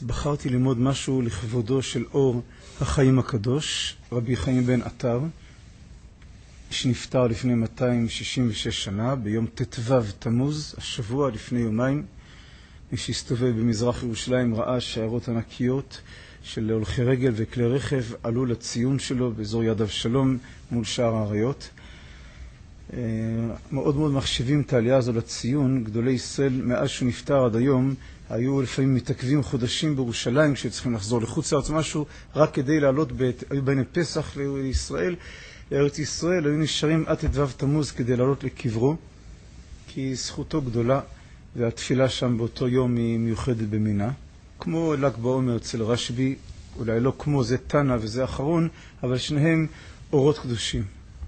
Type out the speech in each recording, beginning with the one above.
בחרתי ללמוד משהו לכבודו של אור החיים הקדוש, רבי חיים בן עטר, שנפטר לפני 266 שנה, ביום ט"ו תמוז, השבוע לפני יומיים. מי שהסתובב במזרח ירושלים ראה שערות ענקיות של הולכי רגל וכלי רכב עלו לציון שלו באזור יד אבשלום מול שער האריות. מאוד מאוד מחשיבים את העלייה הזו לציון. גדולי ישראל מאז שהוא נפטר עד היום היו לפעמים מתעכבים חודשים בירושלים כשצריכים לחזור לחוץ לארץ משהו, רק כדי לעלות בין פסח לישראל, לארץ ישראל, היו נשארים עד ט"ו תמוז כדי לעלות לקברו, כי זכותו גדולה והתפילה שם באותו יום היא מיוחדת במינה. כמו ל"ג בעומר אצל רשב"י, אולי לא כמו, זה תנא וזה אחרון, אבל שניהם אורות קדושים.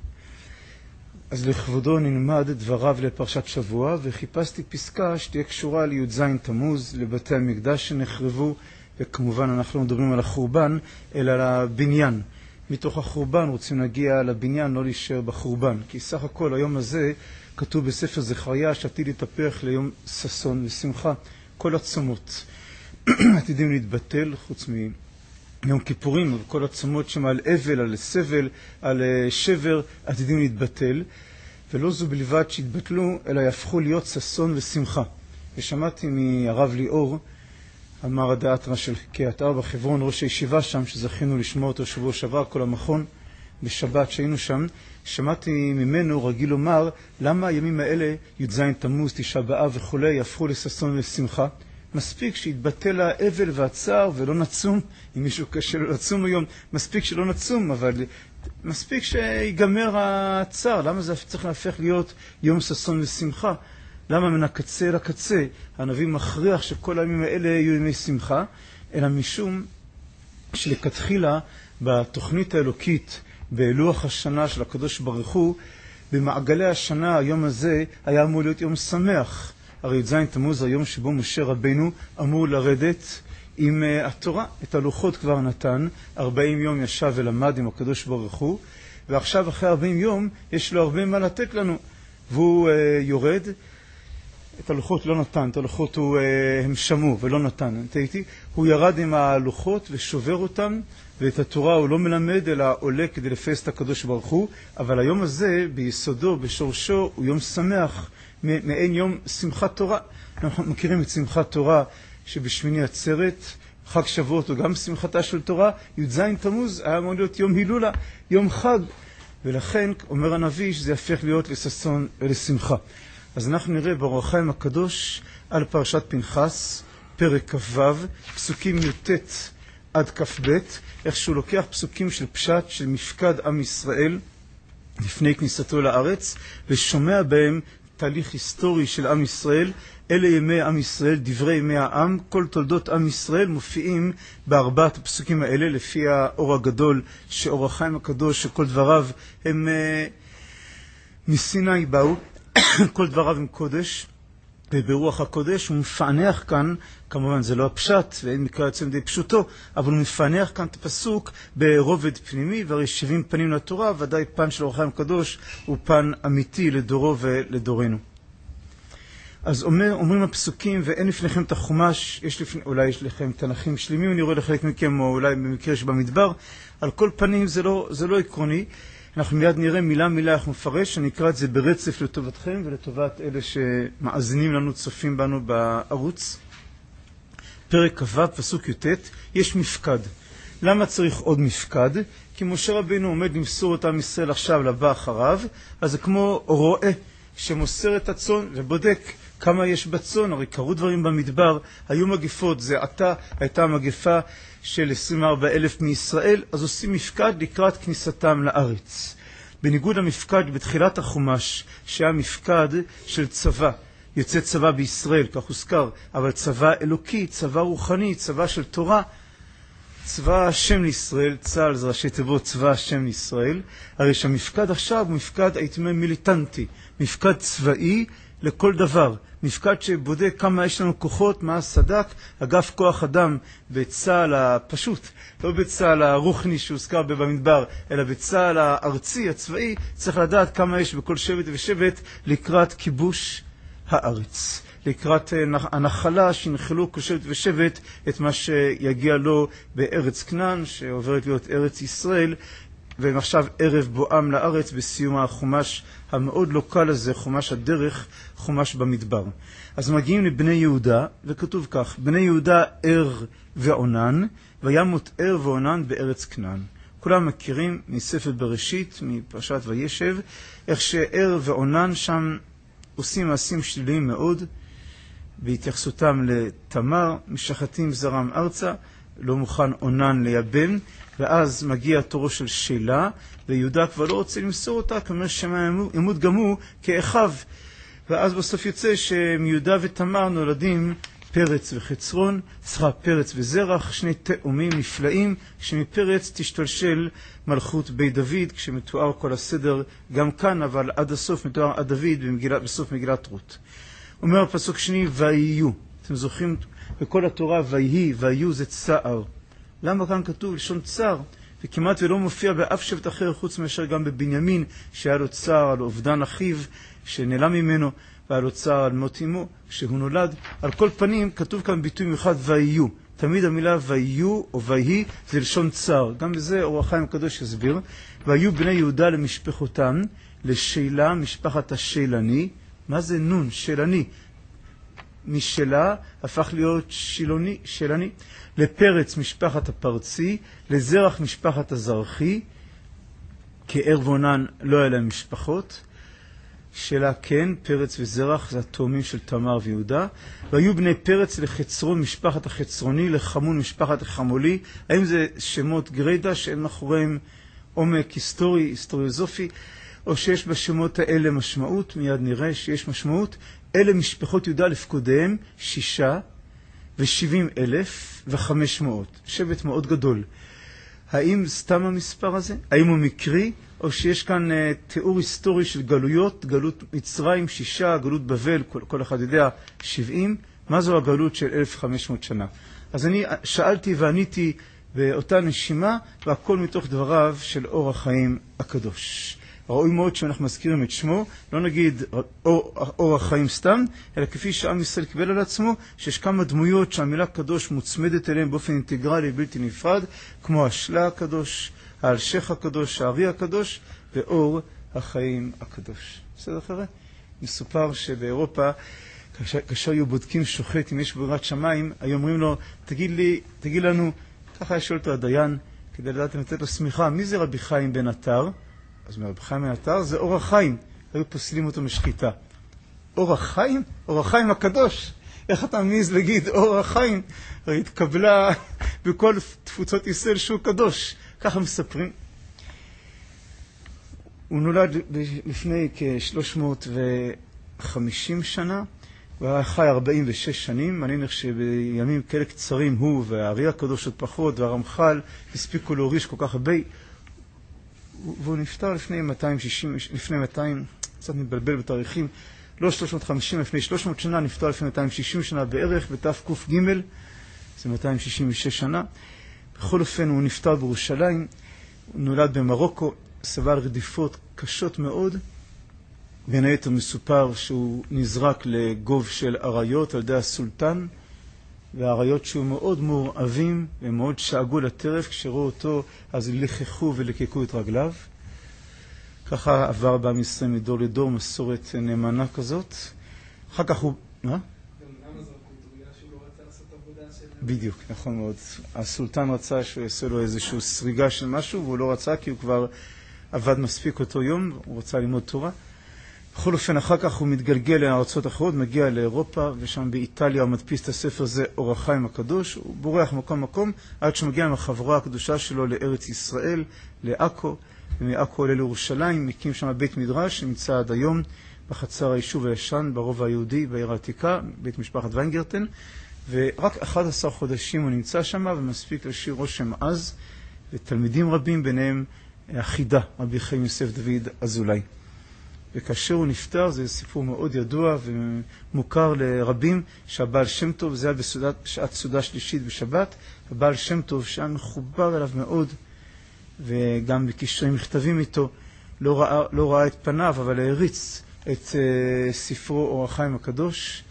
אז לכבודו נלמד דבריו לפרשת שבוע, וחיפשתי פסקה שתהיה קשורה לי"ז תמוז, לבתי המקדש שנחרבו, וכמובן אנחנו לא מדברים על החורבן, אלא על הבניין. מתוך החורבן רוצים להגיע לבניין, לא להישאר בחורבן, כי סך הכל היום הזה כתוב בספר זכריה שעתיד להתהפך ליום ששון ושמחה. כל הצומות עתידים להתבטל, חוץ מיום כיפורים, וכל הצומות שם על אבל, על סבל, על שבר, עתידים להתבטל. ולא זו בלבד שהתבטלו, אלא יהפכו להיות ששון ושמחה. ושמעתי מהרב ליאור, אמר הדאתרא של קריית ארבע חברון, ראש הישיבה שם, שזכינו לשמוע אותו שבוע שעבר, כל המכון, בשבת שהיינו שם, שמעתי ממנו רגיל לומר, למה הימים האלה, י"ז תמוז, תשעה באב וכו', יהפכו לששון ושמחה? מספיק שיתבטל האבל והצער ולא נצום. אם מישהו קשה לו לצום היום, מספיק שלא נצום, אבל מספיק שיגמר הצער. למה זה צריך להפך להיות יום ששון ושמחה? למה מן הקצה אל הקצה הנביא מכריח שכל הימים האלה יהיו ימי שמחה? אלא משום שלכתחילה בתוכנית האלוקית, בלוח השנה של הקדוש ברוך הוא, במעגלי השנה היום הזה היה אמור להיות יום שמח. הרי י"ז תמוז היום שבו משה רבנו אמור לרדת עם התורה. את הלוחות כבר נתן, 40 יום ישב ולמד עם הקדוש ברוך הוא, ועכשיו אחרי 40 יום יש לו הרבה מה לתת לנו, והוא יורד. את הלוחות לא נתן, את הלוחות הם שמעו ולא נתן, הוא ירד עם הלוחות ושובר אותם, ואת התורה הוא לא מלמד אלא עולה כדי לפס את הקדוש ברוך הוא. אבל היום הזה ביסודו, בשורשו, הוא יום שמח, מעין יום שמחת תורה. אנחנו מכירים את שמחת תורה שבשמיני עצרת, חג שבועות הוא גם שמחתה של תורה. י"ז תמוז היה אמור להיות יום הילולה, יום חג, ולכן אומר הנביא שזה יהפך להיות לששון ולשמחה. אז אנחנו נראה באור החיים הקדוש על פרשת פנחס, פרק כ"ו, פסוקים י"ט עד כ"ב, איך שהוא לוקח פסוקים של פשט של מפקד עם ישראל לפני כניסתו לארץ, ושומע בהם תהליך היסטורי של עם ישראל. אלה ימי עם ישראל, דברי ימי העם, כל תולדות עם ישראל מופיעים בארבעת הפסוקים האלה, לפי האור הגדול שאור החיים הקדוש, שכל דבריו הם מסיני באו, כל דבריו הם קודש, וברוח הקודש הוא מפענח כאן, כמובן זה לא הפשט, ואין מקרא יוצא מדי פשוטו, אבל הוא מפענח כאן את הפסוק ברובד פנימי, והרי 70 פנים לתורה, ודאי פן של אור החיים הקדוש הוא פן אמיתי לדורו ולדורנו. אז אומרים הפסוקים, ואין לפניכם את החומש, אולי יש לכם תנכים שלמים, אני רואה לחלק מכם, או אולי במקרה שבמדבר, על כל פנים זה לא עקרוני. אנחנו מיד נראה מילה מילה איך מפרש, אני אקרא את זה ברצף לטובתכם ולטובת אלה שמאזינים לנו, צופים בנו בערוץ. פרק כ"ו, פסוק י"ט, יש מפקד. למה צריך עוד מפקד? כי משה רבינו עומד למסור את עם ישראל עכשיו לבא אחריו, אז זה כמו רועה שמוסר את הצאן ובודק כמה יש בצאן. הרי קרו דברים במדבר, היו מגפות, זה עתה הייתה מגפה של 24,000 מישראל, אז עושים מפקד לקראת כניסתם לארץ. בניגוד למפקד בתחילת החומש, שהיה מפקד של צבא, יוצא צבא בישראל, כך הוזכר, אבל צבא אלוקי, צבא רוחני, צבא של תורה, צבא השם לישראל, צה"ל זה ראשי תיבות צבא השם לישראל. הרי שהמפקד עכשיו הוא מפקד, הייתי אומר, מיליטנטי, מפקד צבאי לכל דבר, מפקד שבודק כמה יש לנו כוחות, מה הסדק, אגף כוח אדם בצה"ל הפשוט, לא בצה"ל הרוחני שהוזכר במדבר, אלא בצה"ל הארצי, הצבאי, צריך לדעת כמה יש בכל שבט ושבט לקראת כיבוש הארץ. לקראת הנחלה שינחלו כל שבט ושבט את מה שיגיע לו בארץ כנען, שעוברת להיות ארץ ישראל, ועכשיו ערב בואם לארץ בסיום החומש המאוד לא קל הזה, חומש הדרך, חומש במדבר. אז מגיעים לבני יהודה, וכתוב כך, בני יהודה ער ועונן, וימות ער ועונן בארץ כנען. כולם מכירים מספר בראשית, מפרשת וישב, איך שער ועונן שם עושים מעשים שליליים מאוד, בהתייחסותם לתמר, משחטים זרם ארצה, לא מוכן עונן ליבם, ואז מגיע תורו של שאלה, ויהודה כבר לא רוצה למסור אותה, כלומר שמה ימות גם הוא כאחיו. ואז בסוף יוצא שמיהודה ותמר נולדים פרץ וחצרון, פרץ וזרח, שני תאומים נפלאים, שמפרץ תשתלשל מלכות בית דוד, כשמתואר כל הסדר גם כאן, אבל עד הסוף מתואר עד דוד בסוף מגילת רות. אומר הפסוק שני, ויהיו. אתם זוכרים בכל התורה, ויהי, ויהיו זה צער. למה כאן כתוב לשון צער? וכמעט ולא מופיע באף שבט אחר חוץ מאשר גם בבנימין, שהיה לו צער על אובדן אחיו שנעלם ממנו, והיה לו צער על מות אמו שהוא נולד. על כל פנים כתוב כאן ביטוי מיוחד ויהיו. תמיד המילה ויהיו או ויהי זה לשון צער. גם בזה אור החיים הקדוש הסביר. ויהיו בני יהודה למשפחותם, לשאלה משפחת השאלני. מה זה נון? שאלני. משלה הפך להיות שילוני, שאלני. לפרץ משפחת הפרצי, לזרח משפחת הזרחי, כער ועונן לא היה להם משפחות. שאלה כן, פרץ וזרח זה התאומים של תמר ויהודה. והיו בני פרץ לחצרון משפחת החצרוני, לחמון משפחת החמולי. האם זה שמות גרידה שאין מאחוריהם עומק היסטוריוזופי, או שיש בשמות האלה משמעות? מיד נראה שיש משמעות. אלה משפחות יהודה לפקודיהם 670,500. שבט מאוד גדול. האם סתם המספר הזה? האם הוא מקרי? או שיש כאן תיאור היסטורי של גלויות, גלות מצרים 6, גלות בבל, כל אחד יודע 70. מה זו הגלות של 1500 שנה? אז אני שאלתי ועניתי באותה נשימה, והכל מתוך דבריו של אור החיים הקדוש. ראוי מאוד שאנחנו מזכירים את שמו, לא נגיד אור החיים סתם, אלא כפי שעם ישראל קיבל על עצמו, שיש כמה דמויות שהמילה קדוש מוצמדת אליהם באופן אינטגרלי בלתי נפרד, כמו השלה הקדוש, האלשך הקדוש, הארי הקדוש, ואור החיים הקדוש. בסדר אחרי? מסופר שבאירופה, כאשר היו בודקים שוחט, אם יש ברירת שמיים, היו אומרים לו, תגיד לנו, ככה שואל אותו הדיין, כדי לדעת לתת לו סמיכה, מי זה רבי חיים בן עטר? אז רבי חיים בן עטר זה אור החיים. היו פוסלים אותו משחיטה. אור החיים? אור החיים הקדוש. איך אתה מעז להגיד אור החיים? הרי התקבלה בכל תפוצות ישראל שהוא קדוש. ככה מספרים. הוא נולד לפני כ-350 שנה, הוא היה חי 46 שנים, מעניין איך שבימים כאלה קצרים הוא והארי הקדוש עוד פחות, והרמח"ל הספיקו להוריש כל כך הרבה, והוא נפטר לפני 260, לפני 200, קצת מתבלבל בתאריכים, לא 350, לפני 300 שנה, נפטר לפני 260 שנה בערך, בתק"ג, זה 266 שנה. בכל אופן הוא נפטר בירושלים, הוא נולד במרוקו, סבל רדיפות קשות מאוד, בין היתר מסופר שהוא נזרק לגוב של אריות על ידי הסולטן, והאריות שהוא מאוד מורעבים ומאוד שאגו לטרף, כשראו אותו אז לכחו ולקקו את רגליו. ככה עבר בעם ישראל מדור לדור מסורת נאמנה כזאת. אחר כך הוא... מה? גם למה זרקו אותו? בגלל שהוא לא רצה לעשות עבודה של... בדיוק, נכון מאוד. הסולטן רצה שהוא יעשה לו איזושהי סריגה של משהו, והוא לא רצה כי הוא כבר עבד מספיק אותו יום, הוא רצה ללמוד תורה. בכל אופן, אחר כך הוא מתגלגל לארצות אחרות, מגיע לאירופה, ושם באיטליה הוא מדפיס את הספר הזה, אור החיים הקדוש. הוא בורח מקום, עד שמגיע עם החבורה הקדושה שלו לארץ ישראל, לעכו, ומעכו עולה לירושלים, מקים שם בית מדרש, שנמצא עד היום בחצר היישוב הישן, ברובע היהודי, בעיר העתיקה, בית משפחת ויינגרטן, ורק 11 חודשים הוא נמצא שם, ומספיק לשיר רושם עז, ותלמידים רבים, ביניהם החידה, רבי חיים יוסף דוד אזולאי. וכאשר הוא נפטר, זה סיפור מאוד ידוע ומוכר לרבים, שהבעל שם טוב, זה היה בשעת סעודה שלישית בשבת, הבעל שם טוב שהיה מחובר אליו מאוד, וגם בקשרים מכתבים איתו, לא ראה את פניו, אבל העריץ את ספרו אור החיים הקדוש.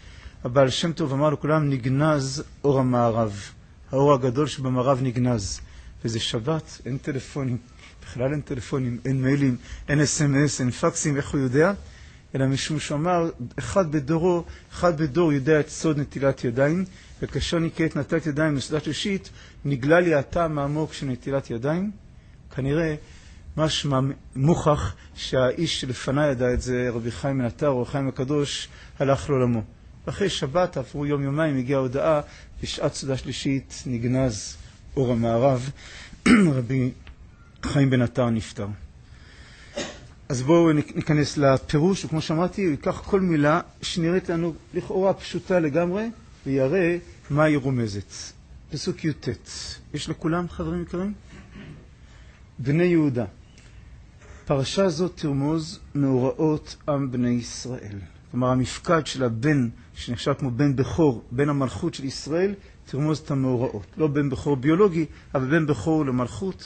הבעל שם טוב אמר לכולם, נגנז אור המערב. האור הגדול שבמערב נגנז. וזה שבת, אין טלפונים. בכלל אין טלפונים, אין מיילים, אין SMS, אין פקסים, איך הוא יודע? אלא משום שאמר, אחד בדור יודע את סוד נטילת ידיים, וכאשר נקראת נטילת ידיים בסעודה שלישית, נגלה לי הטעם העמוק של נטילת ידיים. כנראה משמע מוכח שהאיש שלפני ידע את זה, רבי חיים בן עטר, או חיים הקדוש, הלך לעולמו. אחרי שבת, עברו יום-יומיים, הגיעה ההודעה, בשעת סעודה שלישית נגנז אור המערב, רבי חיים בן עטר נפטר. אז בואו ניכנס לפירוש, וכמו שאמרתי, הוא ייקח כל מילה שנראית לנו לכאורה פשוטה לגמרי, ויראה מה היא רומזת. פסוק י"ט. יש לכולם, חברים יקרים? בני יהודה. פרשה זאת תרמוז מאורעות עם בני ישראל. כלומר, המפקד של הבן, שנחשב כמו בן בכור, בן המלכות של ישראל, תרמוז את המאורעות. לא בן בכור ביולוגי, אבל בן בכור למלכות.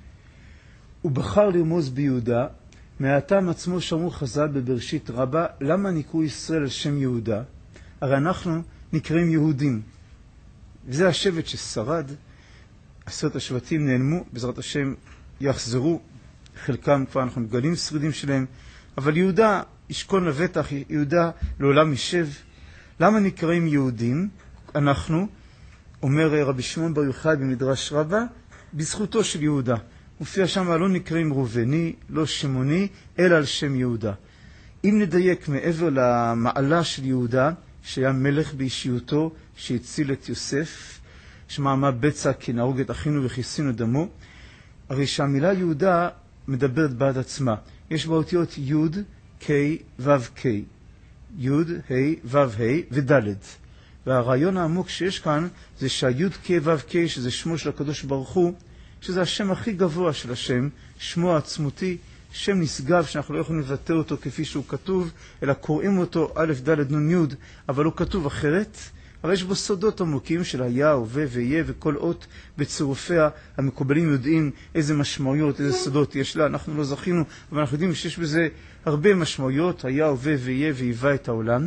הוא בחר לרמוז ביהודה, מהטעם עצמו שאמרו חז"ל בבראשית רבה, למה נקראו ישראל על שם יהודה? הרי אנחנו נקראים יהודים. וזה השבט ששרד, 10 השבטים נעלמו, בעזרת השם יחזרו, חלקם כבר אנחנו מגלים שרידים שלהם, אבל יהודה ישכון לבטח, יהודה לעולם יישב. למה נקראים יהודים? אנחנו, אומר רבי שמעון בר יוחאי במדרש רבה, בזכותו של יהודה. מופיע שם, לא נקראים ראובני, לא שמעוני, אלא על שם יהודה. אם נדייק מעבר למעלה של יהודה, שהיה מלך באישיותו, שהציל את יוסף, שמעמה בצע כי נהרוג את אחינו וכיסינו דמו, הרי שהמילה יהודה מדברת בעד עצמה. יש בה אותיות י', ק', ו', ק'. י', ה', ו', ה' וד'. והרעיון העמוק שיש כאן זה שהי', ק', ו', ק', שזה שמו של הקדוש ברוך הוא, שזה השם הכי גבוה של השם, שמו העצמותי, שם נשגב שאנחנו לא יכולים לבטא אותו כפי שהוא כתוב, אלא קוראים אותו א', ד', נ', י', אבל הוא כתוב אחרת. אבל יש בו סודות עמוקים של היה, הווה ויהיה, וכל אות בצירופיה. המקובלים יודעים איזה משמעויות, איזה סודות יש לה. אנחנו לא זכינו, אבל אנחנו יודעים שיש בזה הרבה משמעויות, היה, הווה ויהיה, והיווה את העולם.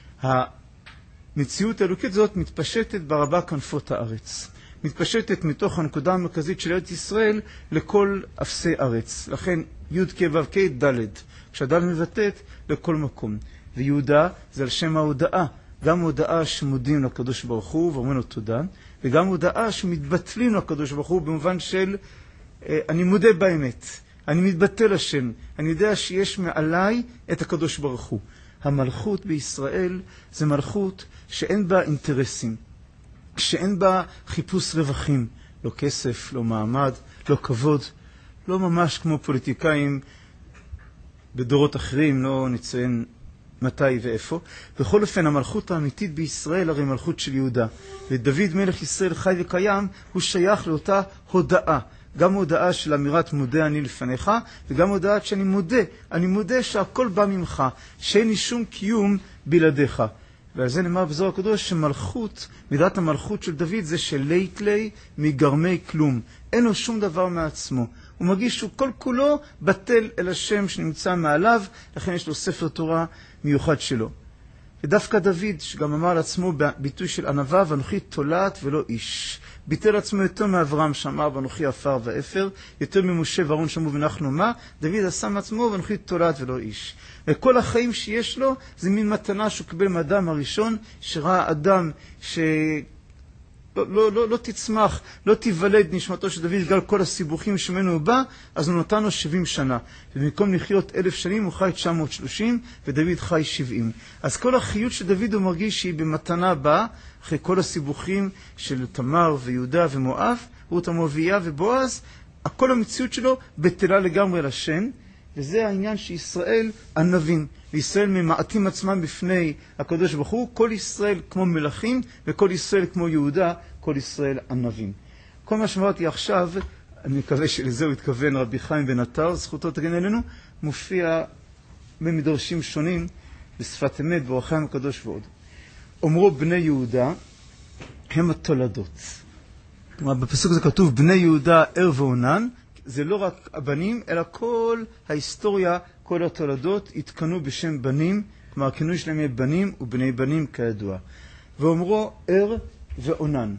המציאות האלוקית הזאת מתפשטת ברבה כנפות הארץ. מתפשטת מתוך הנקודה המרכזית של ארץ ישראל לכל אפסי ארץ. לכן י' כ' ו' כ' ד', כשהד' מבטאת לכל מקום. ויהודה זה על שם ההודעה, גם הודעה שמודים לקדוש ברוך הוא ואומרים לו תודה, וגם הודעה שמתבטלים לקדוש ברוך הוא במובן של אני מודה באמת, אני מתבטל לשם, אני יודע שיש מעליי את הקדוש ברוך הוא. המלכות בישראל זה מלכות שאין בה אינטרסים, שאין בה חיפוש רווחים, לא כסף, לא מעמד, לא כבוד, לא ממש כמו פוליטיקאים בדורות אחרים, לא נציין מתי ואיפה. בכל אופן, המלכות האמיתית בישראל הרי מלכות של יהודה. ודוד מלך ישראל חי וקיים, הוא שייך לאותה הודעה. גם הודעה של אמירת מודה אני לפניך, וגם הודעה שאני מודה שהכל בא ממך, שאין לי שום קיום בלעדיך. ועל זה נאמר בזוהר הקדוש שמלכות, מידת המלכות של דוד זה שלית לי מגרמי כלום. אין לו שום דבר מעצמו. הוא מרגיש שהוא כל כולו בטל אל השם שנמצא מעליו, לכן יש לו ספר תורה מיוחד שלו. ודווקא דוד, שגם אמר על עצמו ביטוי של ענווה, ואנוכי תולעת ולא איש. ביטל עצמו יותר מאברהם שאמר, ואנוכי עפר ואפר, יותר ממשה ואהרון שאמרו ואנחנו מה, דוד עשה מעצמו, ואנוכי תולעת ולא איש. וכל החיים שיש לו, זה מין מתנה שהוא קיבל מאדם הראשון, שראה אדם לא תצמח, לא תיוולד נשמתו של דוד בגלל כל הסיבוכים שמנו הוא בא, אז הוא נתן לו 70 שנה. ובמקום לחיות 1000 שנים הוא חי 930, ודוד חי 70. אז כל החיות של דוד הוא מרגיש שהיא במתנה באה, אחרי כל הסיבוכים של תמר ויהודה ומואב, רות המואביה ובועז, כל המציאות שלו בטלה לגמרי לשם, וזה העניין שישראל ענבים. וישראל ממעטים עצמם בפני הקדוש ברוך הוא, כל ישראל כמו מלכים, וכל ישראל כמו יהודה, כל ישראל ענבים. כל מה שאמרתי עכשיו, אני מקווה שלזה הוא התכוון רבי חיים בן עטר, זכותו תגן עלינו, מופיע במדרשים שונים, בשפת אמת, באורח חיים הקדוש ועוד. אומרו בני יהודה, הם התולדות. כלומר, בפסוק זה כתוב, בני יהודה ער ועונן, זה לא רק הבנים, אלא כל ההיסטוריה, כל התולדות התקנו בשם בנים, כלומר הכינוי שלהם יהיה בנים ובני בנים כידוע. ואומרו ער ועונן.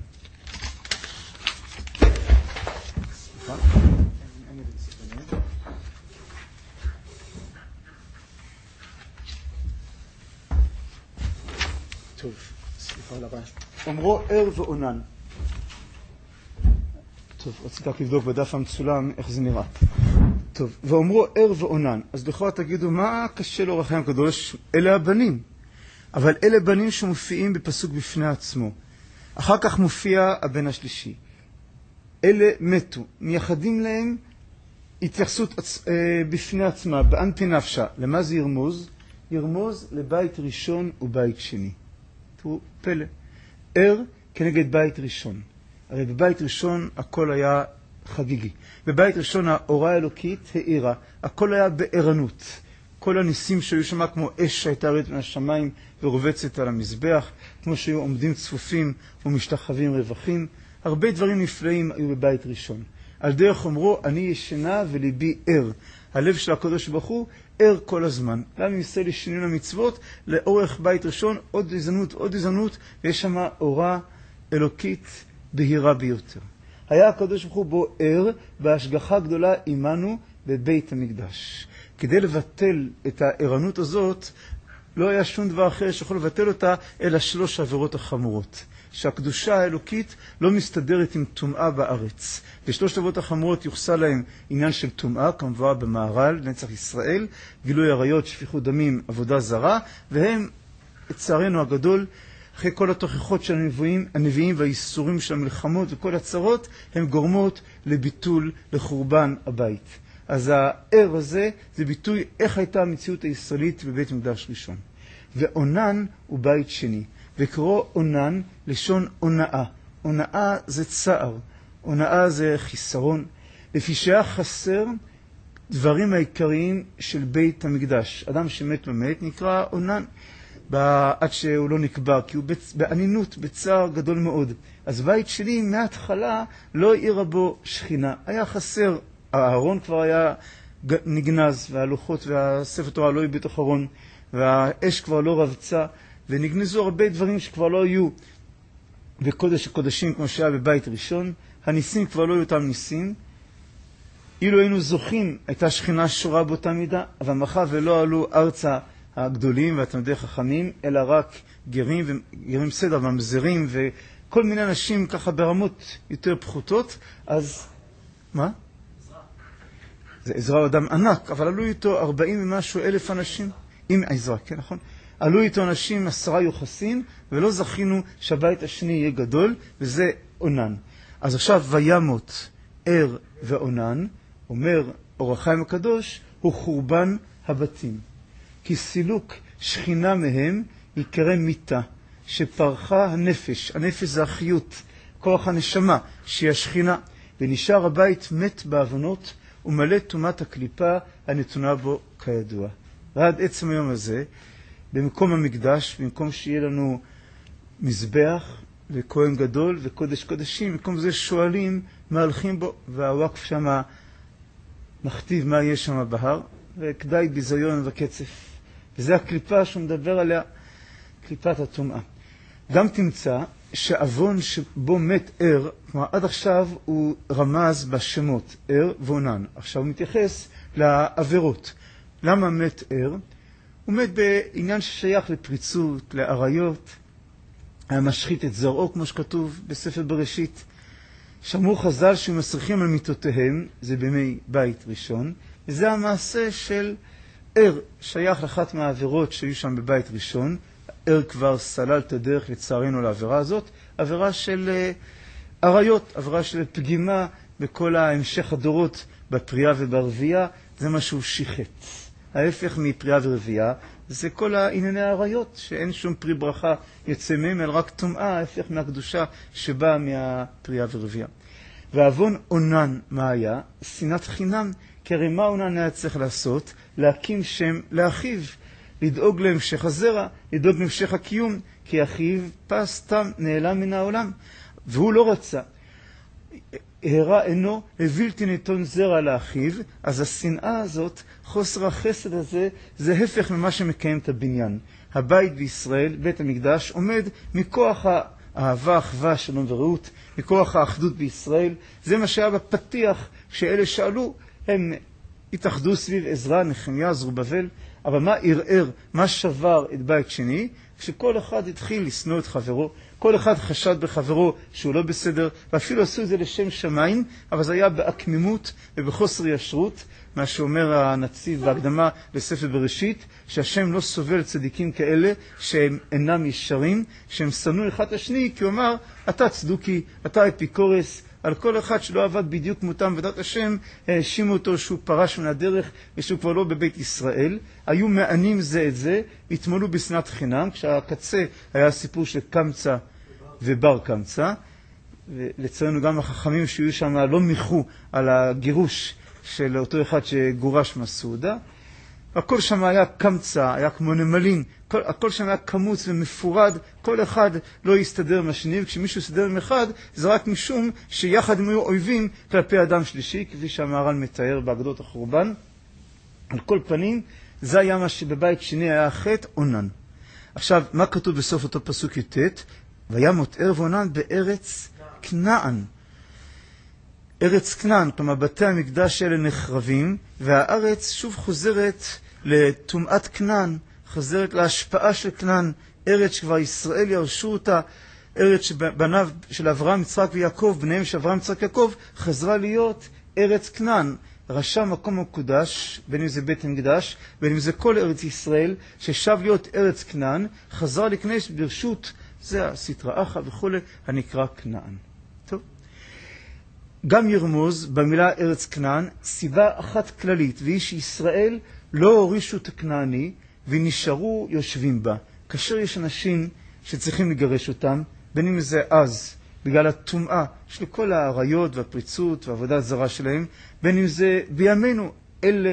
טוב, סליחה על הרעש. אומרו ער ועונן. טוב, רציתי רק לבדוק בדף המצולם איך זה נראה. טוב, ואומרו ער ועונן. אז לכאורה תגידו, מה קשה לאור החיים הקדוש? אלה הבנים. אבל אלה בנים שמופיעים בפסוק בפני עצמו. אחר כך מופיע הבן השלישי. אלה מתו. מייחדים להם התייחסות בפני עצמה, באנפי נפשה. למה זה ירמוז? ירמוז לבית ראשון ובית שני. תראו, פלא. ער כנגד בית ראשון. הרי בבית ראשון הכל היה חגיגי. בבית ראשון האורה האלוקית האירה. הכל היה בערנות. כל הניסים שהיו שם כמו אש שהייתה יורדת מהשמיים ורובצת על המזבח, כמו שהיו עומדים צפופים ומשתחווים רווחים. הרבה דברים נפלאים היו בבית ראשון. על דרך אומרו, אני ישנה וליבי ער. הלב של הקדוש ברוך הוא ער כל הזמן. למה יעשה לי שינוי למצוות? לאורך בית ראשון עוד הזדמנות, ויש שם אורה אלוקית בהירה ביותר. היה הקדוש ברוך הוא בו ער בהשגחה גדולה עמנו בבית המקדש. כדי לבטל את הערנות הזאת, לא היה שום דבר אחר שיכול לבטל אותה, אלא 3 עבירות החמורות. שהקדושה האלוקית לא מסתדרת עם טומאה בארץ. ו3 עבירות החמורות יוחסה להם עניין של טומאה, כמובן במהר"ל, נצח ישראל, גילוי עריות, שפיכות דמים, עבודה זרה, והם, לצערנו הגדול, אחרי כל התוכחות של הנביאים והאיסורים של המלחמות וכל הצרות, הם גורמות לביטול, לחורבן הבית. אז הער הזה זה ביטוי איך הייתה המציאות הישראלית בבית מקדש ראשון. ועונן הוא בית שני. וקרוא עונן לשון עונאה. עונאה זה צער. עונאה זה חיסרון. לפי שהיה חסר דברים העיקריים של בית המקדש. אדם שמת במת נקרא עונן. עד שהוא לא נקבר, כי הוא בענינות, בצער גדול מאוד. אז בית שני מההתחלה לא העירה בו שכינה. היה חסר. הארון כבר היה נגנז, והלוחות והספר תורה לא היו בתוך ארון, והאש כבר לא רבצה, ונגנזו הרבה דברים שכבר לא היו. וקודש הקודשים, כמו שהיה בבית ראשון, הניסים כבר לא היו אותם ניסים. אילו היינו זוכים, הייתה שכינה שורה באותה מידה, אבל מאחר ולא עלו ארצה הגדולים והתלמידי חכמים, אלא רק גרים סדר וממזרים, וכל מיני אנשים ככה ברמות יותר פחותות, אז מה? זה עזרא אדם ענק, אבל עלו איתו 40 ומשהו אלף אנשים, עם עזרא, כן, נכון? עלו איתו אנשים 10 יוחסין, ולא זכינו שהבית השני יהיה גדול, וזה עונן. אז עכשיו וימות ער ועונן, אומר אור החיים הקדוש, הוא חורבן הבתים. כי סילוק שכינה מהם יקרא מיתה, שפרחה הנפש. הנפש זה החיות, כוח הנשמה, שהיא השכינה. ונשאר הבית מת בעוונות, ומלא טומאת הקליפה הנתונה בו כידוע. ועד עצם היום הזה, במקום המקדש, במקום שיהיה לנו מזבח וכהן גדול וקודש קודשים, במקום זה שואלים מהלכים בו, והוואקף שם מכתיב מה יש שם בהר, וכדאי ביזיון וקצף. וזה הקליפה שהוא מדבר עליה, קליפת הטומאה. גם תמצא שעוון שבו מת ער, כלומר עד עכשיו הוא רמז בשמות, ער ועונן. עכשיו הוא מתייחס לעבירות. למה מת ער? הוא מת בעניין ששייך לפריצות, לעריות, היה משחית את זרעו, כמו שכתוב בספר בראשית. שמרו חז"ל שמסריחים על מיטותיהם, זה בימי בית ראשון, וזה המעשה של ער, שייך לאחת מהעבירות שהיו שם בבית ראשון. ער כבר סלל את הדרך לצערנו לעבירה הזאת, עבירה של עריות, עבירה של פגימה בכל ההמשך הדורות בפריאה וברבייה, זה מה שהוא שיחת. ההפך מפריאה ורבייה, זה כל הענייני העריות, שאין שום פרי ברכה יוצא מהם, אלא רק טומאה, ההפך מהקדושה שבאה מהפריאה ורבייה. והעוון עונן מה היה? שנאת חינם, כי הרי מה עונן היה צריך לעשות? להקים שם לאחיו, לדאוג להמשך הזרע, לדאוג להמשך הקיום, כי אחיו פס תם נעלם מן העולם, והוא לא רצה. הרע אינו לבלתי ניתון זרע לאחיו, אז השנאה הזאת, חוסר החסד הזה, זה הפך ממה שמקיים את הבניין. הבית בישראל, בית המקדש, עומד מכוח האהבה, אחווה, שלום ורעות, מכוח האחדות בישראל. זה מה שהיה בפתיח שאלה שאלו, הם התאחדו סביב עזרא, נחמיה, זרובבל, אבל מה ערער, מה שבר את בית שני? כשכל אחד התחיל לשנוא את חברו, כל אחד חשד בחברו שהוא לא בסדר, ואפילו עשו את זה לשם שמיים, אבל זה היה בעקמימות ובחוסר ישרות, מה שאומר הנציב בהקדמה לספר בראשית, שהשם לא סובל צדיקים כאלה שהם אינם ישרים, שהם שנאו אחד את השני, כי הוא אמר, אתה צדוקי, אתה אפיקורס, על כל אחד שלא עבד בדיוק מותם ודת השם, האשימו אותו שהוא פרש מן הדרך ושהוא כבר לא בבית ישראל. היו מענים זה את זה, התמלאו בשנאת חינם, כשהקצה היה הסיפור של קמצא ובר קמצא. ולצערנו גם החכמים שהיו שם לא מיחו על הגירוש של אותו אחד שגורש מהסעודה. הכל שם היה קמצא, היה כמו נמלים, הכל שם היה קמוץ ומפורד, כל אחד לא יסתדר מהשני, וכשמישהו יסתדר עם אחד, זה רק משום שיחד הם היו אויבים כלפי אדם שלישי, כפי שהמהר"ל מתאר באגדות החורבן. על כל פנים, זה היה מה שבבית שני היה החטא אונן. עכשיו, מה כתוב בסוף אותו פסוק י"ט? וימות ערב אונן בארץ כנען. ארץ כנען, כלומר בתי המקדש האלה נחרבים, והארץ שוב חוזרת לטומאת כנען, חוזרת להשפעה של כנען, ארץ שכבר ישראל ירשו אותה, ארץ שבניו של אברהם, יצחק ויעקב, בניהם של אברהם, יצחק ויעקב, חזרה להיות ארץ כנען. רשע מקום מקודש, בין אם זה בית המקדש, בין אם זה כל ארץ ישראל, ששב להיות ארץ כנען, חזרה להיכנס ברשות, זה הסטרא אחא וכו', הנקרא כנען. טוב. גם ירמוז במילה ארץ כנען סיבה אחת כללית, והיא שישראל לא הורישו את הכנעני ונשארו יושבים בה. כאשר יש אנשים שצריכים לגרש אותם, בין אם זה אז, בגלל הטומאה של כל העריות והפריצות והעבודה זרה שלהם, בין אם זה בימינו אלה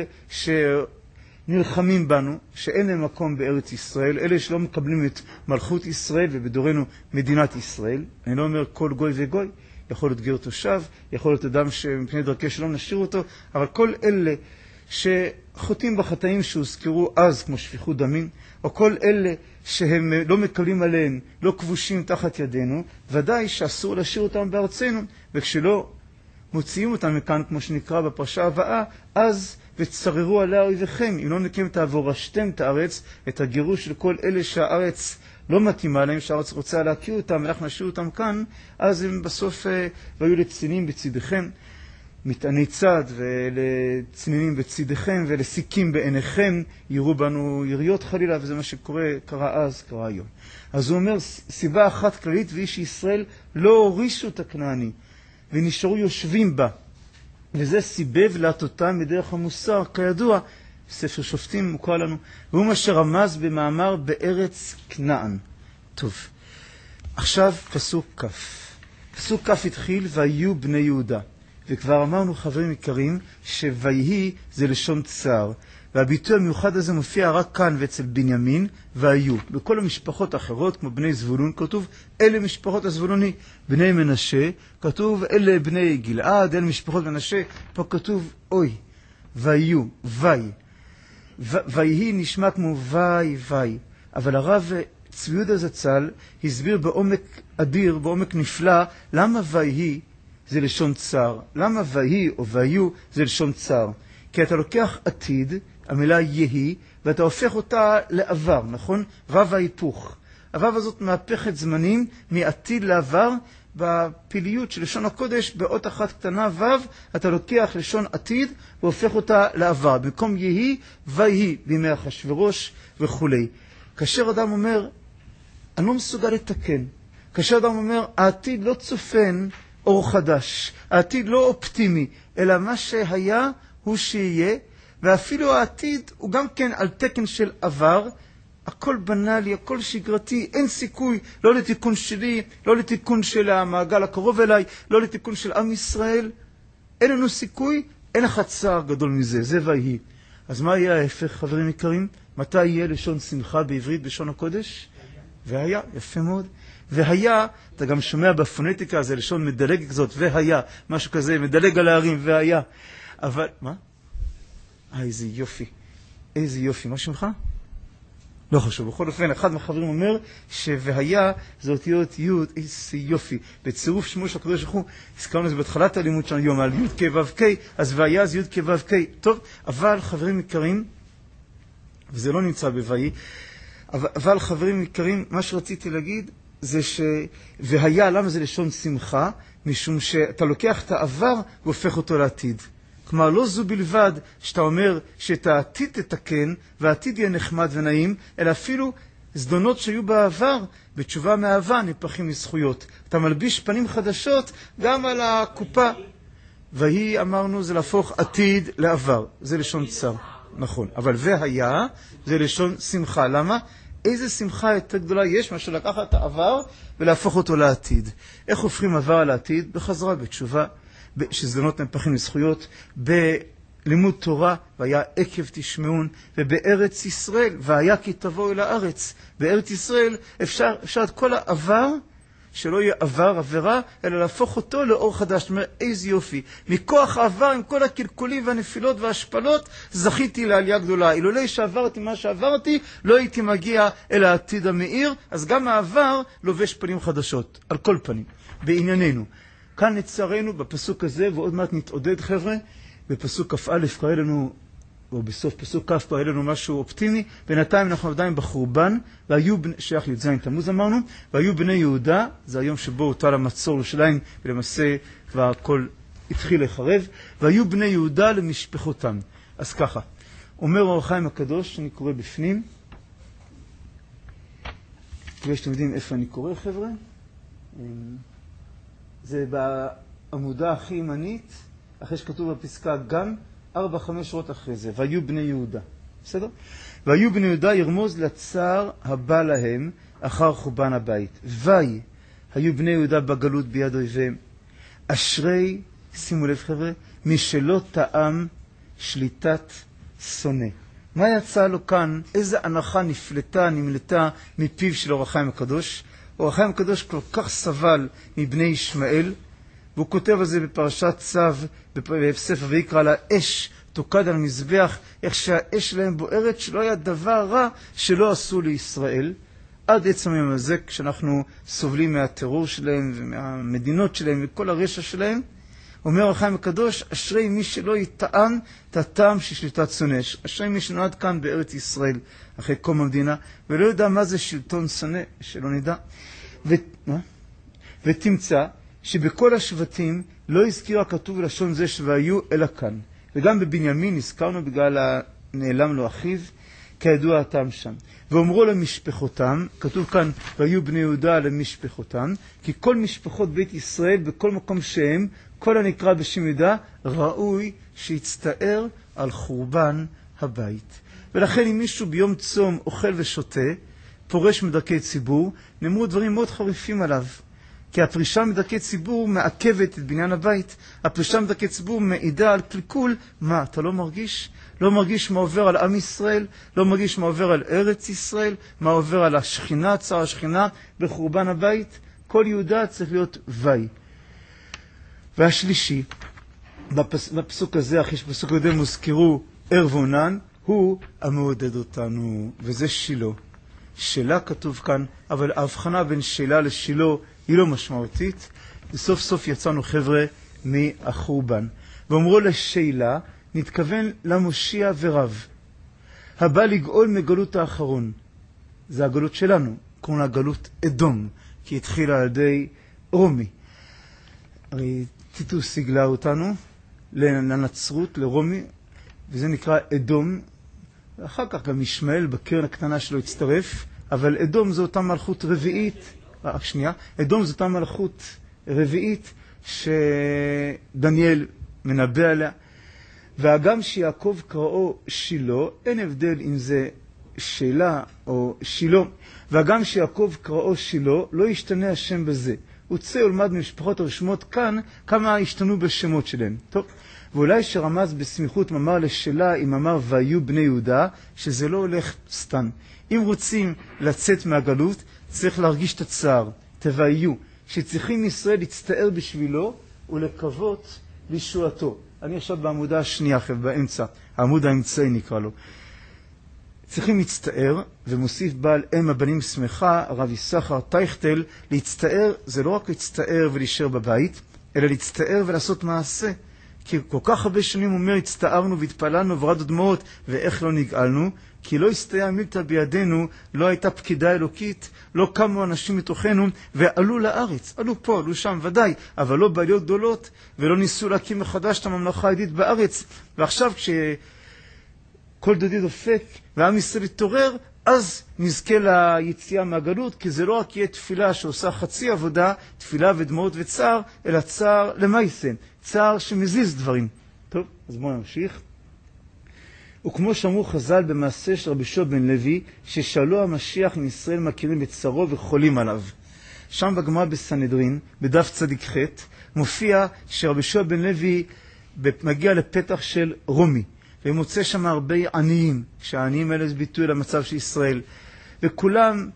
שנלחמים בנו, שאין להם מקום בארץ ישראל, אלה שלא מקבלים את מלכות ישראל ובדורנו מדינת ישראל. אני לא אומר כל גוי וגוי, יכול להיות גר תושב, יכול להיות אדם שמפני דרכי שלום נשאיר אותו, אבל כל אלה שחוטאים בחטאים שהוזכרו אז, כמו שפיכות דמים, או כל אלה שהם לא מקבלים עליהם, לא כבושים תחת ידינו, ודאי שאסור להשאיר אותם בארצנו, וכשלא מוציאים אותם מכאן, כמו שנקרא בפרשה הבאה, אז וצררו עליה אויביכם, אם לא נקיים את ה"ורשתם את הארץ", את הגירוש של כל אלה שהארץ לא מתאימה להם, שהארץ רוצה להכיר אותם, ואנחנו נשאיר אותם כאן, אז הם בסוף והיו לצנינים בצדיכם, מטעני צד ולצנינים בצדיכם ולסיקים בעיניכם, יראו בנו יריות חלילה, וזה מה שקרה אז, קרה היום. אז הוא אומר, סיבה אחת כללית, והיא שישראל לא הורישו את הכנעני, ונשארו יושבים בה. וזה סיבב להטותם בדרך המוסר, כידוע, ספר שופטים מוכר לנו, והוא מה שרמז במאמר בארץ כנען. טוב, עכשיו פסוק כ'. פסוק כ' התחיל, והיו בני יהודה. וכבר אמרנו, חברים יקרים, שויהי זה לשון צער. והביטוי המיוחד הזה מופיע רק כאן ואצל בנימין, והיו. בכל המשפחות האחרות, כמו בני זבולון, כתוב, אלה משפחות הזבולוני. בני מנשה, כתוב, אלה בני גלעד, אלה משפחות מנשה. פה כתוב, אוי, והיו, ויהי נשמע כמו וי. אבל הרב צבי יהודה זצ"ל הסביר בעומק אדיר, בעומק נפלא, למה ויהי זה לשון צער. למה ויהי או ויהיו זה לשון צער? כי אתה לוקח עתיד, המילה יהי, ואתה הופך אותה לעבר, נכון? וו ההיפוך. הוו הזאת מהפכת זמנים מעתיד לעבר, בפיליות של לשון הקודש, באות אחת קטנה וו, אתה לוקח לשון עתיד והופך אותה לעבר. במקום יהי, ויהי, בימי אחשוורוש וכו'. כאשר אדם אומר, אני לא מסוגל לתקן. כאשר אדם אומר, העתיד לא צופן אור חדש. העתיד לא אופטימי, אלא מה שהיה הוא שיהיה, ואפילו העתיד הוא גם כן על תקן של עבר, הכל בנאלי, הכל שגרתי, אין סיכוי, לא לתיקון שלי, לא לתיקון של המעגל הקרוב אליי, לא לתיקון של עם ישראל. אין לנו סיכוי, אין לך צער גדול מזה, זה ויהי. אז מה יהיה ההפך, חברים יקרים? מתי יהיה לשון שמחה בעברית בשון הקודש? והיה, יפה מאוד. והיה, אתה גם שומע בפונטיקה, זה לשון מדלג כזאת, והיה, משהו כזה, מדלג על הערים, והיה. אבל, מה? איזה יופי. איזה יופי. מה שמך? לא חשוב. בכל אופן, אחד מהחברים אומר שווהיה זה אותיות י', איזה יופי. בצירוף שמו של הקדוש ברוך הוא, הזכרנו את זה בהתחלת הלימוד שלנו היום, על י' כ' ו' כ', אז והיה זה י' כ' ו' כ'. טוב, אבל חברים יקרים, וזה לא נמצא בוואי, אבל חברים יקרים, מה שרציתי להגיד זה והיה, למה זה לשון שמחה? משום שאתה לוקח את העבר והופך אותו לעתיד. כלומר, לא זו בלבד שאתה אומר שאת העתיד תתקן, והעתיד יהיה נחמד ונעים, אלא אפילו זדונות שהיו בעבר, בתשובה מהאהבה, נפחים לזכויות. אתה מלביש פנים חדשות גם על הקופה. והיא, אמרנו, זה להפוך עתיד לעבר. זה לשון צר. נכון. אבל והיה, זה לשון שמחה. למה? איזה שמחה יותר גדולה יש מאשר לקחת את העבר ולהפוך אותו לעתיד. איך הופכים עבר לעתיד? בחזרה, בתשובה. שזדונות נפחים לזכויות, בלימוד תורה, והיה עקב תשמעון, ובארץ ישראל, והיה כי תבואו אל הארץ. בארץ ישראל אפשר את כל העבר, שלא יהיה עבר, עבירה, אלא להפוך אותו לאור חדש. זאת אומרת, איזה יופי. מכוח העבר, עם כל הקלקולים והנפילות וההשפלות, זכיתי לעלייה גדולה. אילולא שעברתי מה שעברתי, לא הייתי מגיע אל העתיד המאיר, אז גם העבר לובש פנים חדשות, על כל פנים, בענייננו. כאן נצרנו בפסוק הזה, ועוד מעט נתעודד חבר'ה, בפסוק כ"א קרא לנו, או בסוף פסוק כ' קרא לנו משהו אופטימי, בינתיים אנחנו עדיין בחורבן, והיו, שייך י"ז תמוז אמרנו, והיו בני יהודה, זה היום שבו הוטל המצור ירושלים, ולמעשה כבר הכל התחיל לחרב, והיו בני יהודה למשפחותם. אז ככה, אומר אור החיים הקדוש, שאני קורא בפנים, ואתם יודעים איפה אני קורא חבר'ה? זה בעמודה הכי ימנית, אחרי שכתוב בפסקה גם, 4-5 שורות אחרי זה, והיו בני יהודה. בסדר? והיו בני יהודה ירמוז לצער הבא להם אחר חורבן הבית. וי, היו בני יהודה בגלות ביד אויביהם. אשרי, שימו לב חבר'ה, מי שלא טעם שליטת שונא. מה יצא לו כאן? איזה הנחה נמלטה מפיו של אור החיים הקדוש? אור החיים הקדוש כל כך סבל מבני ישמעאל, והוא כותב על זה בפרשת צו, בספר ויקרא על האש, תוקד על מזבח, איך שהאש שלהם בוערת, שלא היה דבר רע שלא עשו לישראל. עד עצם היום הזה, כשאנחנו סובלים מהטרור שלהם ומהמדינות שלהם וכל הרשע שלהם, אומר אור החיים הקדוש, אשרי מי שלא יטעם את הטעם של שליטת שונא. אשרי מי שנולד כאן בארץ ישראל, אחרי קום המדינה, ולא יודע מה זה שלטון שונא, שלא נדע. ותמצא שבכל השבטים לא הזכיר הכתוב לשון זה שהיו אלא כאן. וגם בבנימין הזכרנו בגלל הנעלם לו אחיו, כידוע הטעם שם. ואומרו למשפחותם, כתוב כאן, והיו בני יהודה למשפחותם, כי כל משפחות בית ישראל, בכל מקום שהם, כל הנקרא בשם יהודה, ראוי שיצטער על חורבן הבית. ולכן אם מישהו ביום צום אוכל ושותה, פורש מדרכי ציבור, נאמרו דברים מאוד חריפים עליו. כי הפרישה מדרכי ציבור מעכבת את בניין הבית. הפרישה מדרכי ציבור מעידה על קלקול. מה, אתה לא מרגיש? לא מרגיש מה עובר על עם ישראל? לא מרגיש מה עובר על ארץ ישראל? מה עובר על השכינה, צער השכינה, בחורבן הבית? כל יהודה צריך להיות וי. והשלישי, בפסוק הזה, אחרי שפסוק הזה מוזכרו ער ועונן, הוא המעודד אותנו, וזה שילה. שאלה כתוב כאן, אבל ההבחנה בין שאלה לשילה היא לא משמעותית, וסוף סוף יצאנו חבר'ה מהחורבן. ואומרו לשאלה, נתכוון למושיע ורב, הבא לגאול מגלות האחרון. זה הגלות שלנו, קוראים לה גלות אדום, כי התחילה על ידי רומי. הרי טיטוס הגלה אותנו לנצרות, לרומי, וזה נקרא אדום, ואחר כך גם ישמעאל בקרן הקטנה שלו הצטרף, אבל אדום זו אותה מלכות רביעית, אדום זו אותה מלכות רביעית שדניאל מנבא עליה, והגם שיעקב קראו שילה, אין הבדל אם זה שאלה או שילה, והגם שיעקב קראו שילה, לא ישתנה השם בזה. הוצא ולמד ממשפחות הרשמות כאן כמה השתנו בשמות שלהם. טוב, ואולי שרמז בסמיכות ממר לשאלה אם אמר והיו בני יהודה, שזה לא הולך סתם. אם רוצים לצאת מהגלות, צריך להרגיש את הצער, את תביאו, שצריכים ישראל להצטער בשבילו ולקוות לישועתו. אני עכשיו בעמודה השנייה, באמצע, העמוד האמצעי נקרא לו. צריכים להצטער, ומוסיף בעל אם הבנים שמחה, הרב יששכר טייכטל, להצטער זה לא רק להצטער ולהישאר בבית, אלא להצטער ולעשות מעשה. כי כל כך הרבה שנים אומר, הצטערנו והתפללנו ורדו דמעות, ואיך לא נגאלנו? כי לא הסתייע מילתא בידינו, לא הייתה פקידה אלוקית, לא קמו אנשים מתוכנו, ועלו לארץ. עלו פה, עלו שם ודאי, אבל לא בעליות גדולות, ולא ניסו להקים מחדש את הממלכה היהודית בארץ. ועכשיו כשכל דודי דופק, ועם ישראל יתעורר, אז נזכה ליציאה מהגלות, כי זה לא רק יהיה תפילה שעושה חצי עבודה, תפילה ודמעות וצער, אלא צער למעשה, צער שמזיז דברים. טוב, אז בואו נמשיך. וכמו שאמרו חז"ל במעשה של רבי יהושע בן לוי, ששאלו המשיח אם ישראל מכירים את צרו וחולים עליו. שם בגמרא בסנהדרין, בדף צדיק ח', מופיע שרבי יהושע בן לוי מגיע לפתח של רומי. ומוצא שם הרבה עניים, שהעניים האלה זה ביטוי למצב של ישראל, וכולם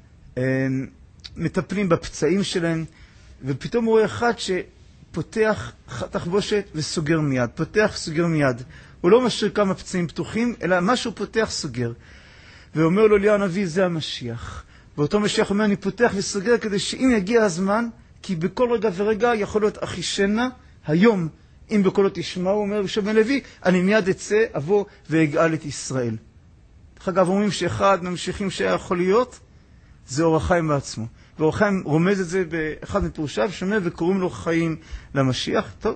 מטפלים בפצעים שלהם, ופתאום הוא רואה אחד שפותח תחבושת וסוגר מיד, פותח וסוגר מיד. הוא לא משאיר כמה פצעים פתוחים, אלא משהו פותח סוגר. ואומר לו אליהו הנביא, זה המשיח. ואותו משיח אומר, אני פותח וסוגר כדי שאם יגיע הזמן, כי בכל רגע ורגע יכול להיות אחישנה היום, אם בקולות תשמעו, אומר רבי יהושע בן לוי, אני מיד אצא, אבוא ואגאל את ישראל. אגב, אומרים שאחד מהמשיחים שיכול להיות, זה אור החיים בעצמו. ואור החיים רומז את זה באחד מפורשיו, שאומר וקוראים לו חיים למשיח. טוב,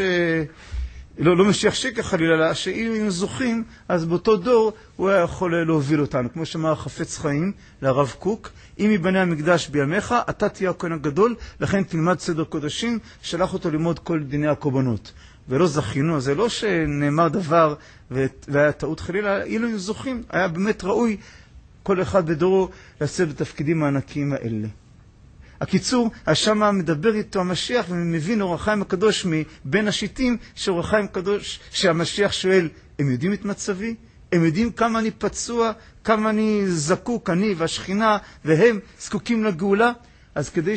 לא משיח שקר חלילה, אלא שאם הם זוכים, אז באותו דור הוא היה יכול להוביל אותנו. כמו שאמר חפץ חיים לרב קוק, אם יבנה המקדש בימיך, אתה תהיה הכהן הגדול, לכן תלמד סדר קודשים, שלח אותו ללמוד כל דיני הקורבנות. ולא זכינו, זה לא שנאמר דבר והיה טעות חלילה, אילו הם זוכים, היה באמת ראוי כל אחד בדורו לעשות בתפקידים הענקיים האלה. הקיצור, השמה מדבר איתו המשיח ומבין אור החיים הקדוש מבין השיטים, שאור החיים הקדוש, שהמשיח שואל, הם יודעים את מצבי? הם יודעים כמה אני פצוע, כמה אני זקוק, אני והשכינה, והם זקוקים לגאולה? אז כדי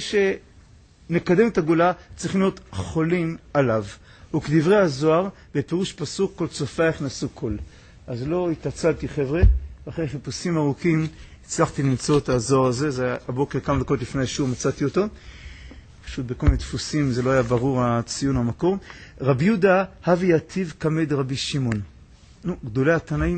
שנקדם את הגאולה, צריכים להיות חולים עליו. וכדברי הזוהר, בפירוש פסוק, כל צופייך נשאו קול. אז לא התעצלתי חבר'ה, אחרי חיפושים ארוכים, הצלחתי למצוא את הזוהר הזה, זה הבוקר כמה דקות לפני השיעור מצאתי אותו. פשוט בכל מיני דפוסים זה לא היה ברור הציון המקור. רבי יהודה הווי יתיב כמד רבי שמעון. גדולי התנאים.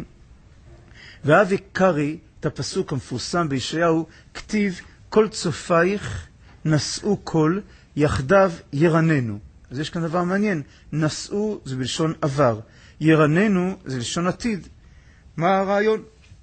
והווי קרי את הפסוק המפורסם בישעיהו, כתיב כל צופייך נשאו קול, יחדיו ירננו. אז יש כאן דבר מעניין. נשאו זה בלשון עבר. ירננו זה לשון עתיד. מה הרעיון?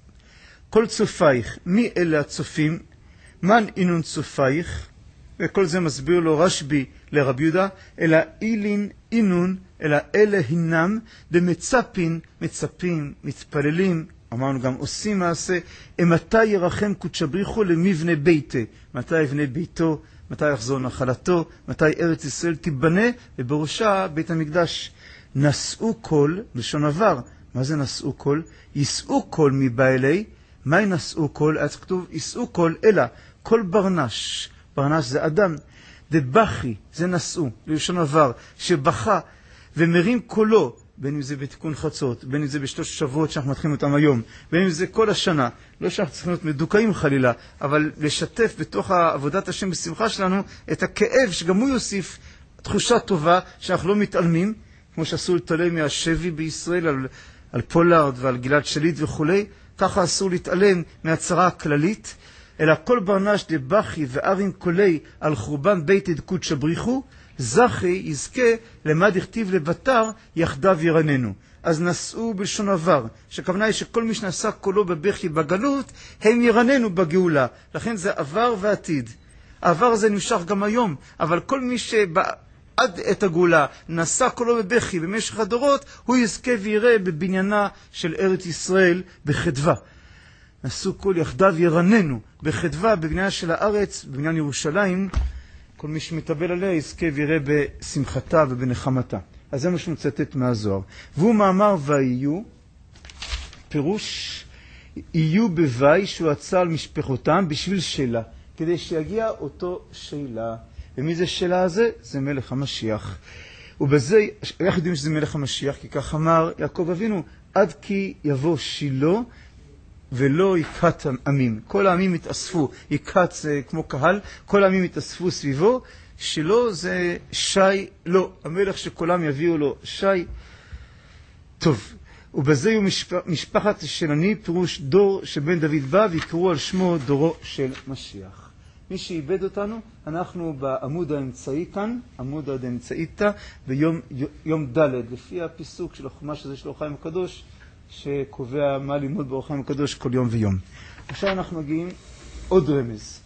כל צופייך, מי אלה הצופים? מן אינון צופייך? וכל זה מסביר לו רשב"י לרבי יהודה, אלא אילין אינון, אלא אלה הינם, דמצפין, מצפים, מתפללים, אמרנו גם עושים מעשה, מתי ירחם קודשא בריחו למבנה ביתה? מתי יבנה ביתו? מתי יחזור נחלתו? מתי ארץ ישראל תיבנה? ובראשה בית המקדש. נשאו קול, לשון עבר. מה זה נשאו קול? יישאו קול מבעלי. מה נשאו קול? אז כתוב יישאו קול, אלא קול ברנש. ברנש זה אדם. דבחי, זה נשאו, לשון עבר, שבכה ומרים קולו, בין אם זה בתיקון חצות, בין אם זה בשלוש שבועות שאנחנו מתחילים אותם היום, בין אם זה כל השנה. לא שאנחנו צריכים להיות מדוכאים חלילה, אבל לשתף בתוך עבודת השם בשמחה שלנו את הכאב שגם הוא יוסיף תחושה טובה שאנחנו לא מתעלמים, כמו שאסור להתעלם מהשבי בישראל על פולארד ועל גלעד שליט וכו'. ככה אסור להתעלם מהצרה הכללית, אלא כל ברנש דבחי וארים קולי על חורבן בית קודשא בריחו, זכי יזכה למה דכתיב לבטר יחדיו ירננו. אז נשאו בלשון עבר, שהכוונה היא שכל מי שנשא קולו בבכי בגלות, הם ירננו בגאולה. לכן זה עבר ועתיד. העבר הזה נמשך גם היום, אבל כל מי עד את הגאולה נשא קולו בבכי במשך הדורות, הוא יזכה ויראה בבניינה של ארץ ישראל בחדווה. נשאו קול יחדיו ירננו בחדווה, בבניינה של הארץ, בבניין ירושלים. כל מי שמתאבל עליה יזכה ויראה בשמחתה ובנחמתה. אז זה מה שמצטט מהזוהר. והוא מאמר ויהיו, פירוש יהיו בווי שהוא עצה על משפחותם בשביל שאלה. כדי שיגיע אותו שאלה. ומי זה שאלה הזה? זה מלך המשיח. ובזה, איך יודעים שזה מלך המשיח? כי כך אמר יעקב אבינו, עד כי יבוא שילה ולא יקהת עמים. כל העמים התאספו, יקהת זה כמו קהל, כל העמים התאספו סביבו, שילה זה שי, לא, המלך שכולם יביאו לו שי. טוב, ובזה הוא משפחת שלני, פירוש דור שבן דוד בא, ויקראו על שמו דורו של משיח. מי שאיבד אותנו, אנחנו בעמוד האמצעי כאן, עמוד האמצעיתא, ביום ד', לפי הפיסוק של החומש הזה של אור החיים הקדוש, שקובע מה לימוד באור החיים הקדוש כל יום ויום. עכשיו אנחנו מגיעים עוד רמז.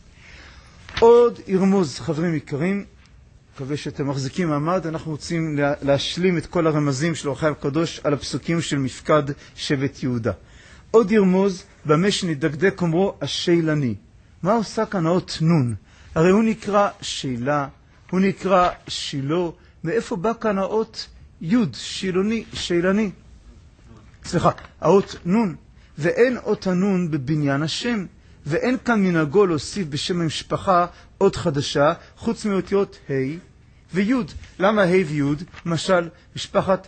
עוד ירמוז, חברים יקרים, מקווה שאתם מחזיקים מעמד, אנחנו רוצים להשלים את כל הרמזים של אור החיים הקדוש על הפסוקים של מפקד שבט יהודה. עוד ירמוז, במה שנדקדק אומרו השילני. מה עושה כאן האות נון? הרי הוא נקרא שאלה, הוא נקרא שילה. מאיפה בא כאן האות יוד, שילוני, שאלני? סליחה, האות נון. ואין אות הנון בבניין השם. ואין כאן מנהגו להוסיף בשם המשפחה אות חדשה, חוץ מאותיות ה' ויוד. למה ה' ויוד? למשל, משפחת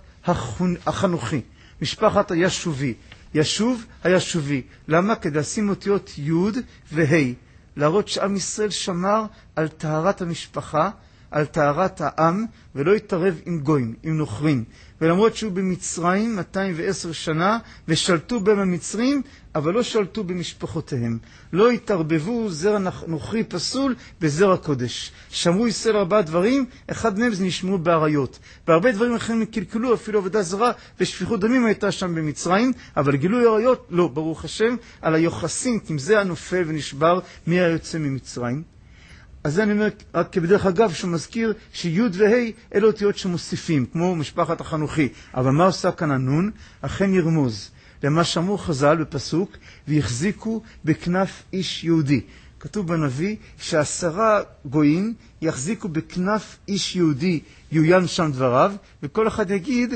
החנוכי, משפחת הישובי. ישוב הישובי. למה? כדי לשים אותיות יוד וה', להראות שעם ישראל שמר על טהרת המשפחה, על טהרת העם, ולא יתערב עם גויים, עם נוכרים. ולמרות שהוא במצרים 210 שנה, ושלטו בהם המצרים, אבל לא שלטו במשפחותיהם. לא התערבבו זרע נוכרי פסול בזרע קודש. שמרו ישראל 4 דברים, אחד מהם זה נשמרו בעריות. והרבה דברים אחרים קלקלו, אפילו עבודה זרה, ושפיכות דמים הייתה שם במצרים, אבל גילוי עריות, לא, ברוך השם, על היוחסין, אם זה הנופל ונשבר, מי היוצא ממצרים. אז אני אומר, רק כבדרך אגב, שהוא מזכיר שיוד והי אלו אותיות שמוסיפים, כמו משפחת החנוכי. אבל מה עושה כאן הנון? אכן ירמוז. למה שאמרו חז"ל בפסוק, ויחזיקו בכנף איש יהודי. כתוב בנביא ש10 גויים יחזיקו בכנף איש יהודי, יוין שם דבריו, וכל אחד יגיד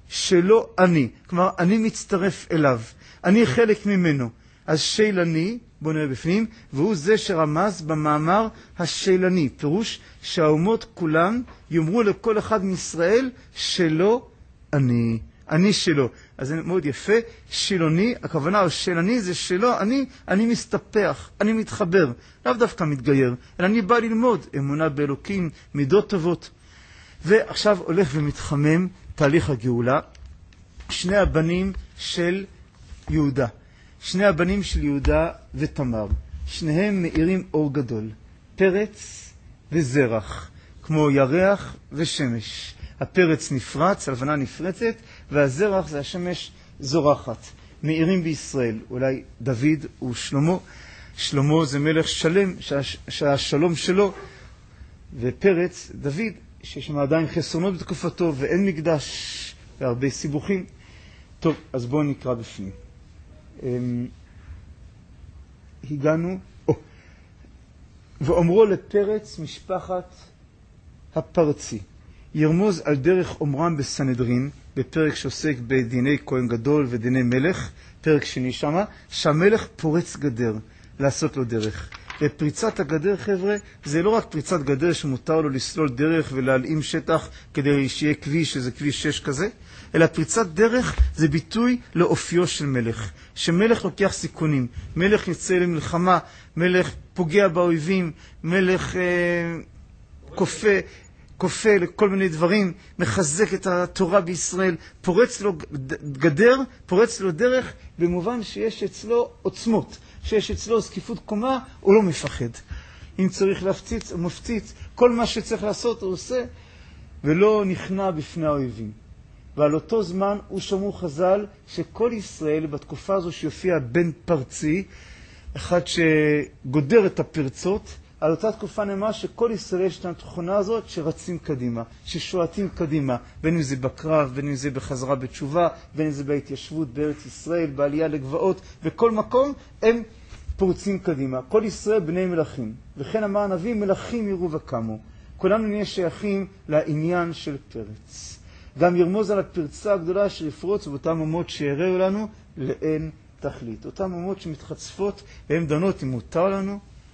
שלא אני. כלומר, אני מצטרף אליו. אני חלק ממנו. אז שאלני, בוא נראה בפנים, והוא זה שרמז במאמר השאלני. פירוש שהאומות כולם יאמרו לכל אחד מישראל שלא אני. אני שלו. אז זה מאוד יפה. שילוני, הכוונה או שאלני זה שלא אני מסתפח, אני מתחבר. לאו דווקא מתגייר, אלא אני בא ללמוד אמונה באלוקים, מידות טובות. ועכשיו הולך ומתחמם תהליך הגאולה. שני הבנים של יהודה. שני הבנים של יהודה ותמר, שניהם מאירים אור גדול, פרץ וזרח, כמו ירח ושמש. הפרץ נפרץ, הלבנה נפרצת, והזרח זה השמש זורחת. מאירים בישראל, אולי דוד ושלמה. שלמה זה מלך שלם, שהשלום שלו, ופרץ, דוד, שיש שם עדיין חסרונות בתקופתו, ואין מקדש, והרבה סיבוכים. טוב, אז בואו נקרא בפנים. הגענו, ואומרו לפרץ משפחת הפרצי, ירמוז על דרך אומרם בסנהדרין, בפרק שעוסק בדיני כהן גדול ודיני מלך, פרק שני שמה, שהמלך פורץ גדר, לעשות לו דרך. ופריצת הגדר, חבר'ה, זה לא רק פריצת גדר שמותר לו לסלול דרך ולהלאים שטח כדי שיהיה כביש, שזה כביש 6 כזה, אלא פריצת דרך זה ביטוי לאופיו של מלך. שמלך לוקח סיכונים, מלך יוצא למלחמה, מלך פוגע באויבים, מלך כופה לכל מיני דברים, מחזק את התורה בישראל, פורץ לו גדר, פורץ לו דרך, במובן שיש אצלו עוצמות, שיש אצלו זקיפות קומה, הוא לא מפחד. אם צריך להפציץ, הוא מפציץ, כל מה שצריך לעשות הוא עושה, ולא נכנע בפני האויבים. ועל אותו זמן הוא שמעו חז"ל שכל ישראל בתקופה הזו שיופיע בן פרצי, אחד שגודר את הפרצות, על אותה תקופה נאמר שכל ישראל יש את התכונה הזאת שרצים קדימה, ששועטים קדימה, בין אם זה בקרב, בין אם זה בחזרה בתשובה, בין אם זה בהתיישבות בארץ ישראל, בעלייה לגבעות, בכל מקום הם פורצים קדימה. כל ישראל בני מלכים, וכן אמר הנביא מלכים יראו וקמו. כולנו נהיה שייכים לעניין של פרץ. גם ירמוז על הפרצה הגדולה שיפרוץ באותם אומות שיראו לנו לאין תכלית. אותם אומות שמתחצפות והן דנות אם מותר לנו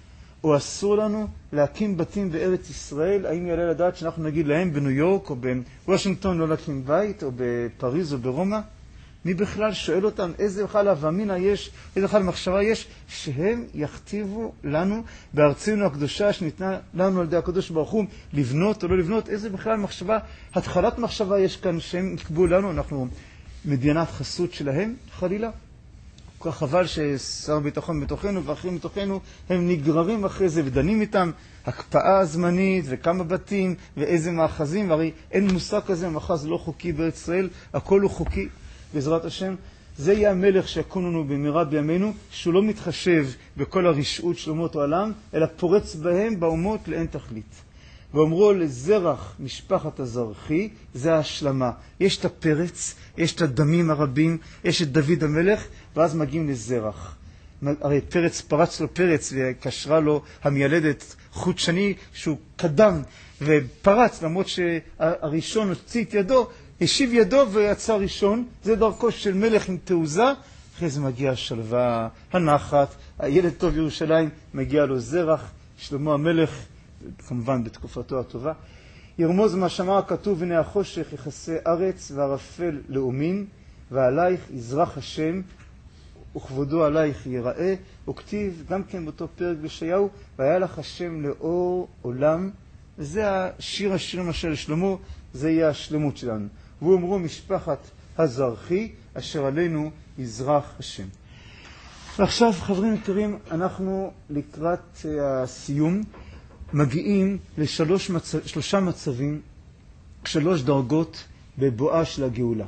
או אסור לנו להקים בתים בארץ ישראל? האם יעלה לדעת שאנחנו נגיד להם בניו יורק או בוושינגטון לא להקים בית, או בפריז או ברומא? מי בכלל שואל אותם איזה בכלל אבמינה יש, איזה בכלל מחשבה יש, שהם יכתיבו לנו בארצנו הקדושה שניתנה לנו על ידי הקדוש ברוך הוא לבנות או לא לבנות? איזה בכלל מחשבה, התחלת מחשבה יש כאן שהם יקבעו לנו, אנחנו מדינת חסות שלהם, חלילה. כל כך חבל ששר ביטחון בתוכנו ואחרים בתוכנו הם נגררים אחרי זה ודנים איתם הקפאה זמנית וכמה בתים ואיזה מאחזים, והרי אין מושג כזה, מאחז לא חוקי בארץ ישראל, הכל הוא חוקי בעזרת השם. זה יהיה המלך שיקום לנו במהרה בימינו, שהוא לא מתחשב בכל הרשעות של אומות העולם, אלא פורץ בהם באומות לאין תכלית. ואומרו לזרח משפחת הזרחי, זה ההשלמה. יש את הפרץ, יש את הדמים הרבים, יש את דוד המלך, ואז מגיעים לזרח. הרי פרץ פרץ לו פרץ, וקשרה לו המילדת חוט שני שהוא קדם ופרץ, למרות שהראשון הוציא את ידו, השיב ידו ויצא ראשון. זה דרכו של מלך עם תעוזה. אחרי זה מגיע השלווה, הנחת, הילד טוב ירושלים, מגיע לו זרח, שלמה המלך, כמובן בתקופתו הטובה. ירמוז מה שאמר הכתוב, הנה החושך יכסה ארץ והרפל לאומים, ועלייך יזרח השם וכבודו עלייך ייראה. וכתיב גם כן באותו פרק בישעיהו, והיה לך השם לאור עולם. וזה השיר השירים אשר שלמה, זה יהיה השלמות שלנו. והוא אמרו משפחת הזרחי אשר עלינו יזרח השם. ועכשיו חברים יקרים, אנחנו לקראת הסיום מגיעים לשלושה מצבים, 3 דרגות בבואה של הגאולה.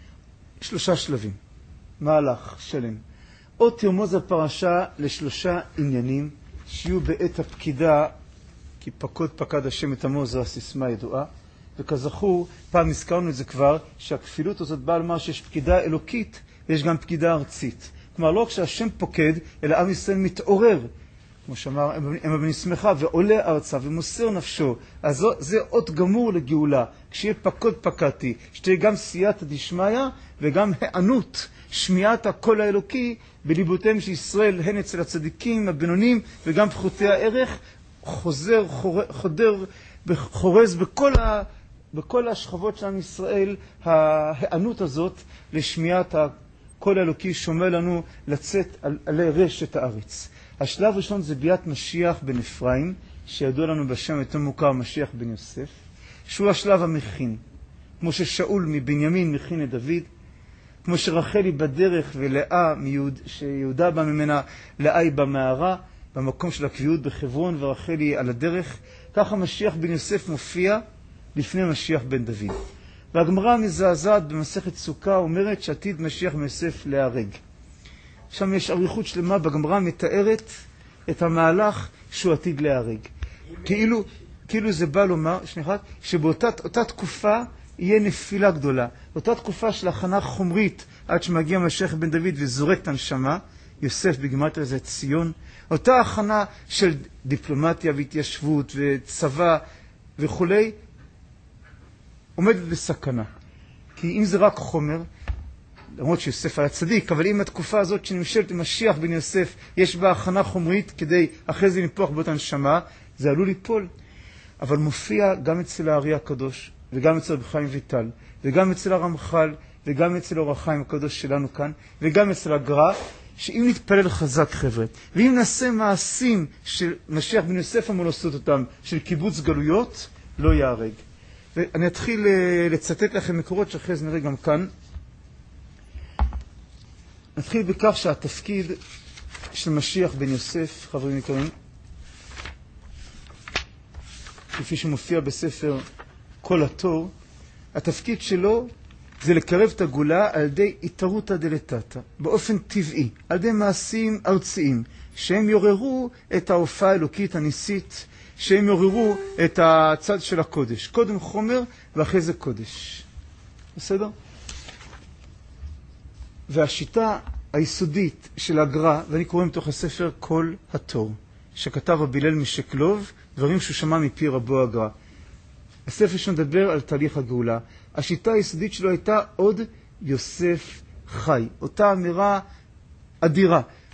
3 שלבים, מהלך שלם. עוד תרמוז הפרשה ל3 עניינים שיהיו בעת הפקידה, כי פקד השם את עמו, זו הסיסמה הידועה. וכזכור, פעם הזכרנו את זה כבר, שהכפילות הזאת באה לומר שיש פקידה אלוקית ויש גם פקידה ארצית. כלומר, לא רק שהשם פוקד, אלא עם ישראל מתעורר, כמו שאמר אמא בן ישמחה, ועולה ארצה ומוסר נפשו. אז זה אות גמור לגאולה. כשיהיה פקדתי, שתהיה גם סייעתא דשמיא וגם הענות, שמיעת הקול האלוקי בליבותיהם של ישראל, הן אצל הצדיקים, הבינונים וגם פחותי הערך, חורז בכל השכבות של עם ישראל, הענות הזאת לשמיעת הקול האלוקי שומר לנו לצאת עלי רשת הארץ. השלב הראשון זה ביאת משיח בן אפרים, שידוע לנו בשם יותר מוכר משיח בן יוסף, שהוא השלב המכין. כמו ששאול מבנימין מכין את דוד, כמו שרחל היא בדרך ולאה שיהודה בא ממנה, לאה היא במערה, במקום של הקביעות בחברון, ורחל היא על הדרך. ככה משיח בן יוסף מופיע לפני משיח בן דוד. והגמרא המזעזעת במסכת סוכה אומרת שעתיד משיח בן יוסף להיהרג. שם יש אריכות שלמה בגמרא מתארת את המהלך שהוא עתיד להיהרג. כאילו זה בא לומר, שבאותה תקופה יהיה נפילה גדולה. אותה תקופה של הכנה חומרית עד שמגיע משיח בן דוד וזורק את הנשמה, יוסף בגימטריה זה ציון. אותה הכנה של דיפלומטיה והתיישבות וצבא וכולי, עומדת בסכנה. כי אם זה רק חומר, למרות שיוסף היה צדיק, אבל אם התקופה הזאת שנמשלת עם משיח בן יוסף, יש בה הכנה חומרית כדי אחרי זה לפתוח באותה נשמה, זה עלול ליפול. אבל מופיע גם אצל הארי הקדוש, וגם אצל רבי חיים ויטל, וגם אצל הרמח"ל, וגם אצל אור החיים הקדוש שלנו כאן, וגם אצל הגר"א, שאם נתפלל חזק חבר'ה, ואם נעשה מעשים של משיח בן יוסף אמור לעשות אותם, של קיבוץ גלויות, לא יהרג. ואני אתחיל לצטט לכם מקורות שאחרי זה נראה גם כאן. נתחיל בכך שהתפקיד של משיח בן יוסף, חברים יקרים, כפי שמופיע בספר כל התור, התפקיד שלו זה לקרב את הגאולה על ידי התערותא דלתתא, באופן טבעי, על ידי מעשים ארציים, שהם יוררו את ההופעה האלוקית הניסית, שהם יוררו את הצד של הקודש. קודם חומר ואחרי זה קודש. בסדר? והשיטה היסודית של הגר"א, ואני קורא מתוך הספר כל התור, שכתב רבי הלל משקלוב, דברים שהוא שמע מפי רבו הגר"א. הספר שמדבר על תהליך הגאולה. השיטה היסודית שלו הייתה עוד יוסף חי. אותה אמירה אדירה.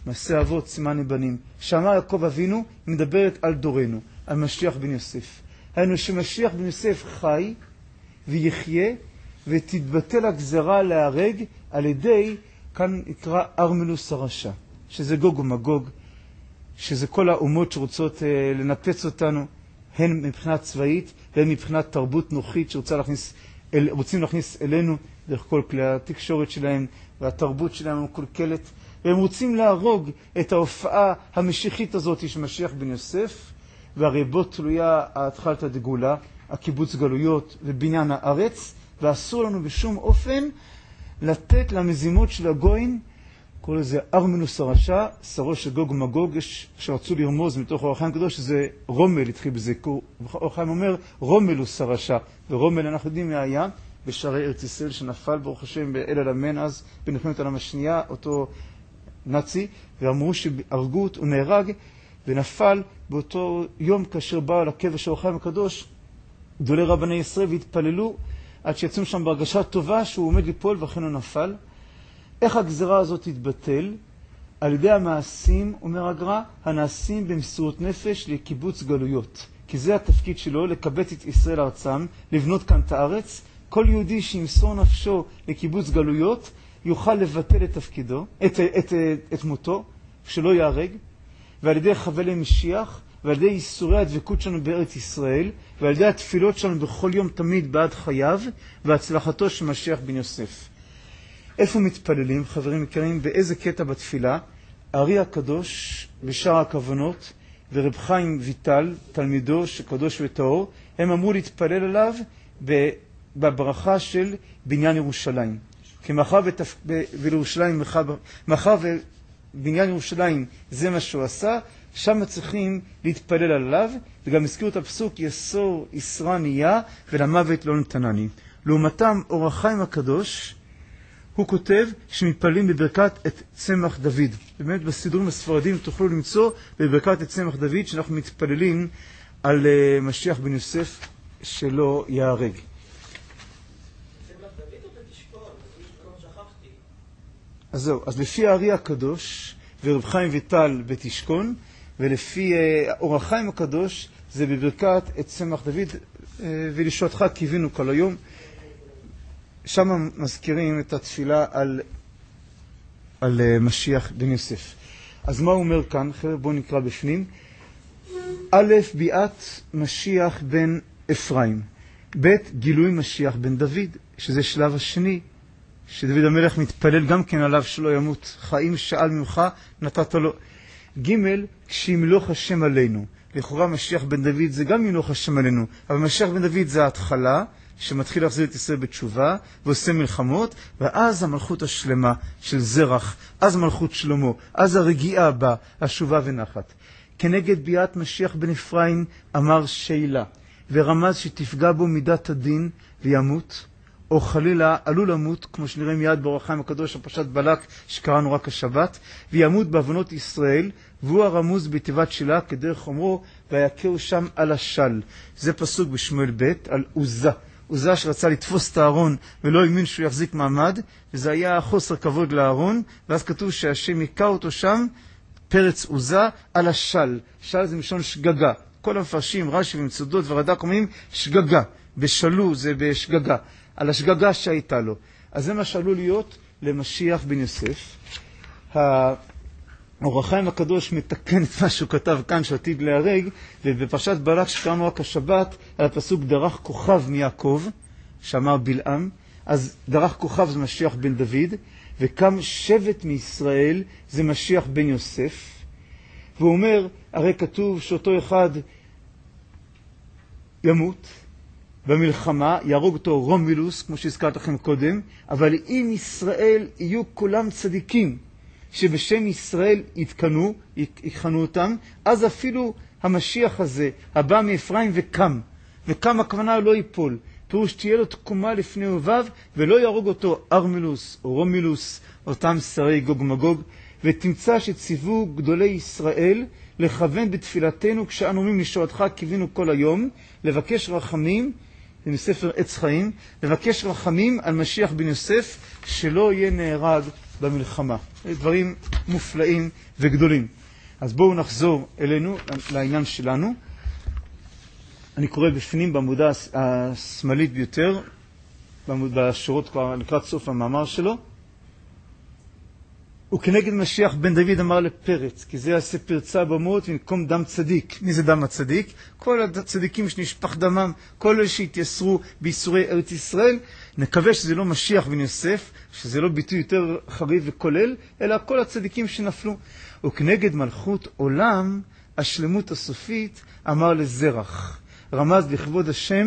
מעשה אבות סימן לבנים. שאמר יעקב אבינו, היא מדברת על דורנו, על משיח בן יוסף. היינו שמשיח בן יוסף חי ויחיה ותתבטל הגזרה להרג על ידי, כאן יקרא ארמלוס הרשע, שזה גוג ומגוג, שזה כל האומות שרוצות לנפץ אותנו, הן מבחינה צבאית והן מבחינת תרבות נוחית רוצים להכניס אלינו דרך כל כלי התקשורת שלהם והתרבות שלהם המקולקלת, והם רוצים להרוג את ההופעה המשיחית הזאת של משיח בן יוסף, והרי בו תלויה התחלת הדגולה, הקיבוץ גלויות ובניין הארץ, ואסור לנו בשום אופן לתת למזימות של הגויים, קורא לזה ארמלוס הרשע, שרו של גוג ומגוג, שרצו לרמוז מתוך אור החיים הקדוש, שזה רומל התחיל בזה, אור החיים אומר רומלוס הרשע, ורומל אנחנו יודעים מה היה, בשערי ארץ ישראל שנפל ברוך השם באל אלמן אז, במלחמת העולם השנייה, אותו נאצי, ואמרו שהרגו אותו, הוא נהרג ונפל באותו יום כאשר באו לקבר של אור החיים הקדוש, גדולי רבני ישראל והתפללו עד שיצאו שם בהרגשה טובה שהוא עומד ליפול ואכן הוא נפל. איך הגזרה הזאת תתבטל? על ידי המעשים, אומר הגר"א, הנעשים במסירות נפש לקיבוץ גלויות. כי זה התפקיד שלו, לקבץ את ישראל ארצם, לבנות כאן את הארץ. כל יהודי שימסור נפשו לקיבוץ גלויות, יוכל לבטל את תפקידו, את מותו, שלא יהרג, ועל ידי חבלי משיח, ועל ידי ייסורי הדבקות שלנו בארץ ישראל, ועל ידי התפילות שלנו בכל יום תמיד בעד חייו, והצלחתו של משיח בן יוסף. איפה מתפללים, חברים יקרים? באיזה קטע בתפילה? הארי הקדוש בשער הכוונות, ורב חיים ויטל, תלמידו שקדוש וטהור, הם אמרו להתפלל עליו בברכה של בניין ירושלים. כי מאחר ובניין ירושלים זה מה שהוא עשה, שם צריכים להתפלל עליו, וגם הזכירו את הפסוק יסור ישרה נהיה ולמוות לא נתנני. לעומתם אור החיים הקדוש, הוא כותב שמתפללים בברכת את צמח דוד. באמת בסידורים הספרדים תוכלו למצוא בברכת את צמח דוד שאנחנו מתפללים על משיח בן יוסף שלא יהרג. צמח דוד או בתשכון? בתשכון שכחתי. אז זהו, אז לפי הארי הקדוש ורב חיים ויטל בתשכון, ולפי אור החיים הקדוש זה בברכת את צמח דוד, ולשעתך קיווינו כל היום. שם מזכירים את התפילה על משיח בן יוסף. אז מה הוא אומר כאן? חבר'ה, בואו נקרא בפנים. א', ביאת משיח בן אפרים. ב', גילוי משיח בן דוד, שזה שלב השני, שדוד המלך מתפלל גם כן עליו שלא ימות. חיים שאל ממך, נתת לו. ג', כשימלוך השם עלינו. לכאורה משיח בן דוד זה גם ימלוך השם עלינו, אבל משיח בן דוד זה ההתחלה, שמתחיל להחזיר את ישראל בתשובה, ועושה מלחמות, ואז המלכות השלמה של זרח, אז מלכות שלמה, אז הרגיעה הבאה, השובה ונחת. כנגד ביאת משיח בן אפרים אמר שאלה, ורמז שתפגע בו מידת הדין וימות, או חלילה עלול למות, כמו שנראה מיד באור החיים הקדוש, הפרשת בלק שקראנו רק השבת, וימות בעוונות ישראל, והוא הרמוז בתיבת שלה, כדרך אומרו, ויקהו שם על השל. זה פסוק בשמואל ב' על עוזה. עוזה שרצה לתפוס את הארון ולא האמין שהוא יחזיק מעמד, וזה היה חוסר כבוד לארון, ואז כתוב שהשם יקע אותו שם, פרץ עוזה על השל. של זה משון שגגה. כל המפרשים, רש"י ומצודות ורד"ק אומרים שגגה. בשלו זה בשגגה. על השגגה שהייתה לו. אז זה מה שעלול להיות למשיח בן יוסף. אור החיים הקדוש מתקן את מה שהוא כתב כאן שעתיד להרג, ובפרשת בלק שקראנו רק השבת, על הפסוק דרך כוכב מיעקב, שאמר בלעם, אז דרך כוכב זה משיח בן דוד, וקם שבט מישראל זה משיח בן יוסף, והוא אומר, הרי כתוב שאותו אחד ימות, במלחמה יהרוג אותו רומילוס, כמו שהזכרת לכם קודם, אבל אם ישראל יהיו כולם צדיקים, שבשם ישראל יכנו אותם, אז אפילו המשיח הזה, הבא מאפרים וקם הכוונה לא ייפול. פירוש תהיה לו תקומה לפני אוהביו, ולא יהרוג אותו ארמלוס או רומילוס, אותם שרי גוג ומגוג, ותמצא שציוו גדולי ישראל לכוון בתפילתנו, כשאנו אומרים לשעתך קיווינו כל היום, לבקש רחמים, זה מספר עץ חיים, לבקש רחמים על משיח בן יוסף, שלא יהיה נהרג במלחמה. דברים מופלאים וגדולים. אז בואו נחזור אלינו, לעניין שלנו. אני קורא בפנים בעמודה השמאלית ביותר, בשורות כבר לקראת סוף המאמר שלו. וכנגד משיח בן דוד אמר לפרץ, כי זה יעשה פרצה במות ונקום דם צדיק. מי זה דם הצדיק? כל הצדיקים שנשפך דמם, כל אלה שהתייסרו בייסורי ארץ ישראל. נקווה שזה לא משיח בן יוסף, שזה לא ביטוי יותר חריף וכולל, אלא כל הצדיקים שנפלו. וכנגד מלכות עולם, השלמות הסופית, אמר לזרח. רמז לכבוד השם,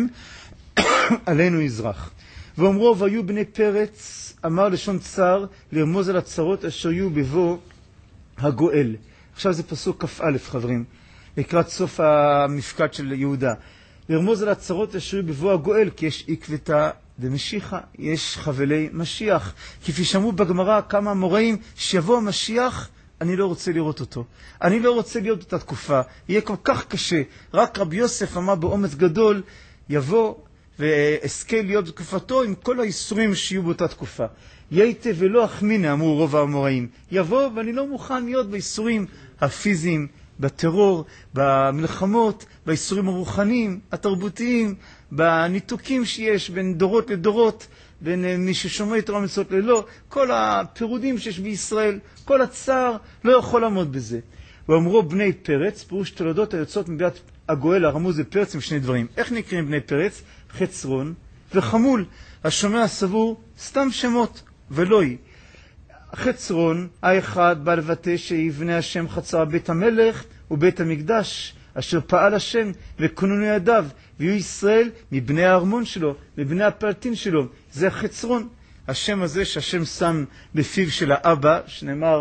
עלינו יזרח. ואומרו, והיו בני פרץ, אמר לשון צר, לרמוז על הצרות אשר יהיו בבוא הגואל. עכשיו זה פסוק כ"א, חברים, לקראת סוף המפקד של יהודה. לרמוז על הצרות אשר יהיו בבוא הגואל, כי יש עקבתא דמשיחא, יש חבלי משיח. כפי שאמרו בגמרא כמה מוראים, שיבוא המשיח, אני לא רוצה לראות אותו. אני לא רוצה להיות אותה תקופה. יהיה כל כך קשה. רק רבי יוסף אמר באומץ גדול, יבוא ואזכה להיות בתקופתו עם כל האיסורים שיהיו באותה תקופה. יייטה ולא אחמינה, אמרו רוב האמוראים. יבוא ואני לא מוכן להיות באיסורים הפיזיים, בטרור, במלחמות, באיסורים הרוחניים, התרבותיים, בניתוקים שיש בין דורות לדורות, בין מי ששומע תורה מצוות ללא, כל הפירודים שיש בישראל, כל הצער לא יכול לעמוד בזה. ואמרו בני פרץ, פירוש תולדות היוצאות מביאת הגואל, הרמוז בפרץ עם שני דברים. איך נקראים בני פרץ? חצרון וחמול. השומע הסבור סתם שמות ולא היא. חצרון האחד בא לבטא שיבנה השם חצר בית המלך ובית המקדש אשר פעל השם וכוננו ידיו, ויהיו ישראל מבני הארמון שלו, מבני הפלטין שלו. זה חצרון. השם הזה שהשם שם בפיו של האבא, שנאמר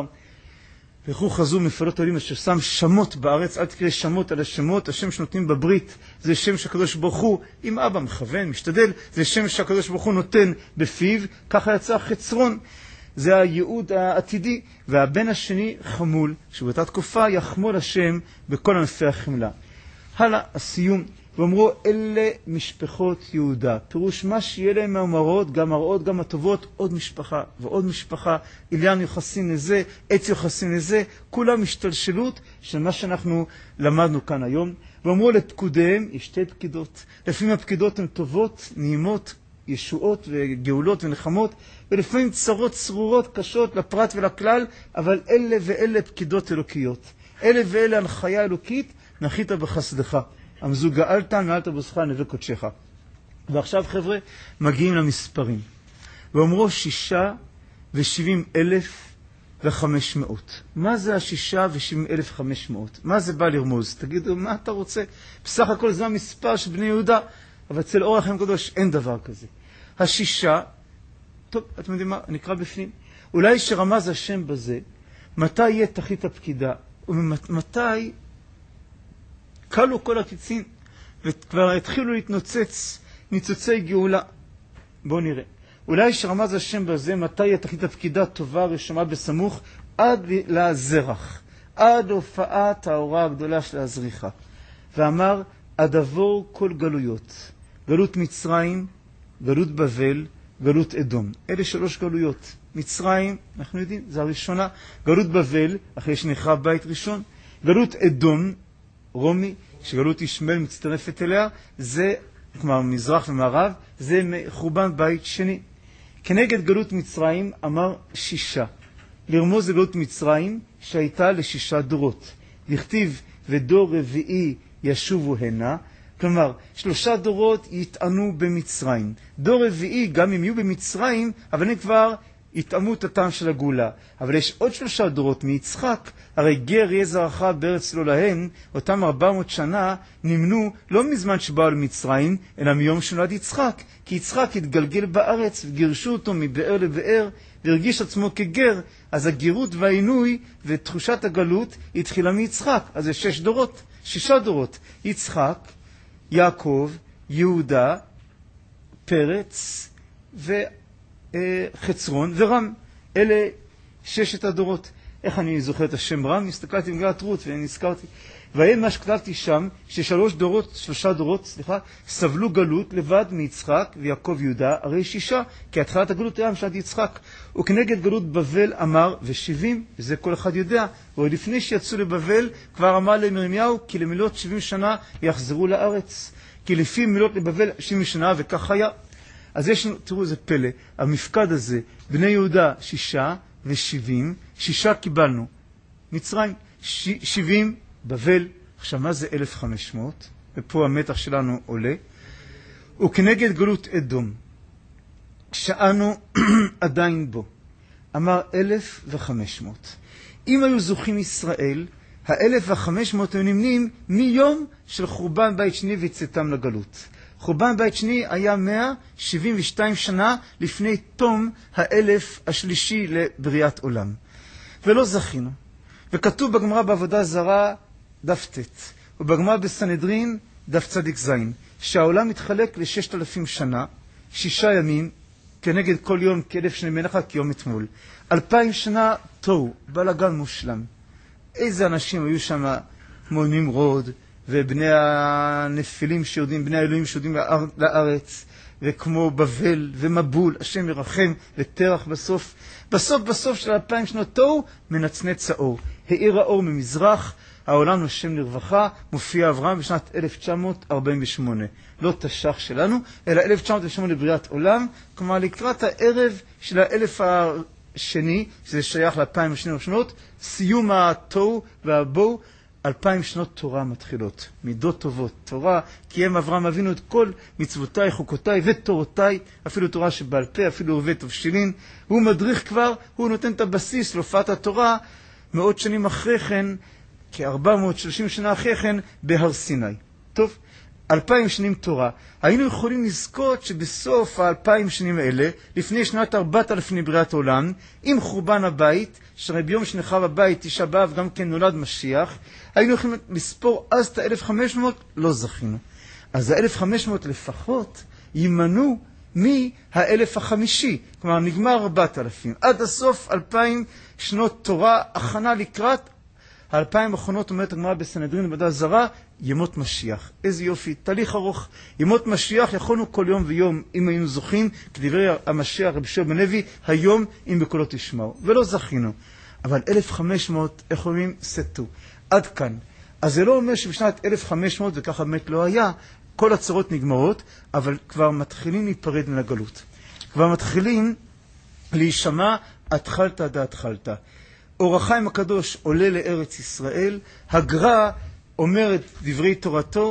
לכו חזו מפעלות עולים, אשר שם שמות בארץ. אל תקרא שמות על השמות. השם שנותנים בברית זה שם שהקדוש ברוך הוא, אם אבא מכוון, משתדל, זה שם שהקדוש ברוך הוא נותן בפיו. ככה יצא חצרון. זה הייעוד העתידי. והבן השני חמול, שבאותה תקופה יחמול השם בכל ענפי החמלה. הלאה, הסיום. ואומרו, אלה משפחות יהודה. פירוש מה שיהיה להם מהמראות, גם הרעות, גם הטובות, עוד משפחה ועוד משפחה. אליין יוחסין לזה, עץ יוחסין לזה, כולם השתלשלות של מה שאנחנו למדנו כאן היום. ואומרו לפקודיהם, יש שתי פקידות. לפעמים הפקידות הן טובות, נעימות, ישועות וגאולות ונחמות, ולפעמים צרות צרורות קשות לפרט ולכלל, אבל אלה ואלה פקידות אלוקיות. אלה ואלה הנחיה אלוקית, נחית בחסדך. עמזו גאלת, נעלת בוסך, נווה קודשך. ועכשיו חבר'ה, מגיעים למספרים. ואומרו 670,500. מה זה 670,500? מה זה בא לרמוז? תגידו, מה אתה רוצה? בסך הכל זה המספר של בני יהודה, אבל אצל אור החיים הקדוש אין דבר כזה. השישה, טוב, אתם יודעים מה? נקרא בפנים. אולי שרמז השם בזה, מתי יהיה תחית הפקידה, ומתי קלו כל הקיצים, וכבר התחילו להתנוצץ ניצוצי גאולה. בואו נראה. אולי שרמז השם בזה, מתי יהיה תחית הפקידה טובה רשומה בסמוך, עד לזרח, עד הופעת האורה הגדולה של הזריחה. ואמר, עד עבור כל גלויות. גלות מצרים, גלות בבל, גלות אדום. אלה 3 גלויות. מצרים, אנחנו יודעים, זה הראשונה. גלות בבל, אחרי שנחרב בית ראשון. גלות אדום, רומי, שגלות ישמעאל מצטרפת אליה, זה, כלומר מזרח ומערב, זה חורבן בית שני. כנגד גלות מצרים אמר 6. לרמוז לגלות מצרים שהייתה ל6 דורות. לכתיב ודור רביעי ישובו הנה, כלומר 3 דורות יטענו במצרים. דור רביעי גם אם יהיו במצרים, אבל הם כבר יטעמו את הטעם של הגאולה. אבל יש עוד 3 דורות מיצחק, הרי גר יהיה זרעך בארץ לא להם, אותם 400 שנה נמנו לא מזמן שבאו למצרים, אלא מיום שנולד יצחק, כי יצחק התגלגל בארץ וגירשו אותו מבאר לבאר, והרגיש עצמו כגר, אז הגירות והעינוי ותחושת הגלות התחילה מיצחק. אז זה 6 דורות, 6 דורות, יצחק, יעקב, יהודה, פרץ וחצרון ורם. אלה 6 הדורות. איך אני זוכר את השם רם? הסתכלתי במגילת רות ונזכרתי. והיה מה שכתבתי שם, שלושה דורות, סבלו גלות לבד מיצחק ויעקב יהודה, הרי 6, כי התחלת הגלות היה משנת יצחק. וכנגד גלות בבל אמר, ו70, וזה כל אחד יודע, ועוד לפני שיצאו לבבל, כבר אמר להם ירמיהו, כי למילות 70 שנה יחזרו לארץ. כי לפי מילות לבבל 70 שנה, וכך היה. אז יש לנו, תראו איזה פלא, המפקד הזה, בני יהודה 6 ו70, 6 קיבלנו. מצרים 70, בבל, עכשיו מה זה 1500? ופה המתח שלנו עולה. וכנגד גלות אדום, שאנו עדיין בו, אמר 1500. אם היו זוכים ישראל, ה-1500 היו נמנים מיום של חורבן בית שני ויצאתם לגלות. חורבן בית שני היה 172 שנה לפני תום האלף השלישי לבריאת עולם. ולא זכינו. וכתוב בגמרא בעבודה זרה דף ט', ובגמרא בסנהדרין דף צדיק זין, שהעולם מתחלק ל6,000 שנה, 6 ימים, כנגד כל יום כאלף שני מלאכה כיום אתמול. 2000 שנה תוהו, בלגן מושלם. איזה אנשים היו שם, כמו נמרוד, ובני הנפילים שיורדים, בני האלוהים שיורדים לארץ, וכמו בבל ומבול, השם ירחם, ותרח בסוף של 2000 שנות תוהו, מנצנץ האור. האיר האור ממזרח, העולם נושם לרווחה, מופיע אברהם בשנת 1948. לא תש"ח שלנו, אלא 1908 לבריאת עולם, כלומר לקראת הערב של האלף השני, שזה שייך ל2000 השנים הראשונות, סיום התוהו והבוהו, 2000 שנות תורה מתחילות. מידות טובות, תורה, קיים אברהם אבינו את כל מצוותיי, חוקותיי ותורותיי, אפילו תורה שבעל פה, אפילו ערבי תבשילין. הוא מדריך כבר, הוא נותן את הבסיס להופעת התורה, מאות שנים אחרי כן, כ-430 שנה אחרי כן, בהר סיני. טוב, 2000 שנים תורה. היינו יכולים לזכות שבסוף ה2000 שנים האלה, לפני שנת 4000 לבריאת עולם, עם חורבן הבית, שהרי ביום שנחרב הבית, תשעה באב, גם כן נולד משיח, היינו יכולים לספור אז את ה-1500, לא זכינו. אז ה-1500 לפחות יימנו מה-1000 החמישי, כלומר נגמר 4000. עד הסוף 2000 שנות תורה, הכנה לקראת 2000 האחרונות, אומרת הגמרא בסנהדרין בעבודה זרה, ימות משיח. איזה יופי, תהליך ארוך. ימות משיח יכולנו כל יום ויום, אם היינו זוכים, כדברי המשיח רבי שמעון בן לוי, היום אם בקולות תשמעו. ולא זכינו. אבל 1500, איך אומרים? סטו. עד כאן. אז זה לא אומר שבשנת 1500, וככה באמת לא היה, כל הצרות נגמרות, אבל כבר מתחילים להיפרד מן הגלות. כבר מתחילים להישמע התחלת עד התחלת. אור החיים הקדוש עולה לארץ ישראל, הגר"א אומר את דברי תורתו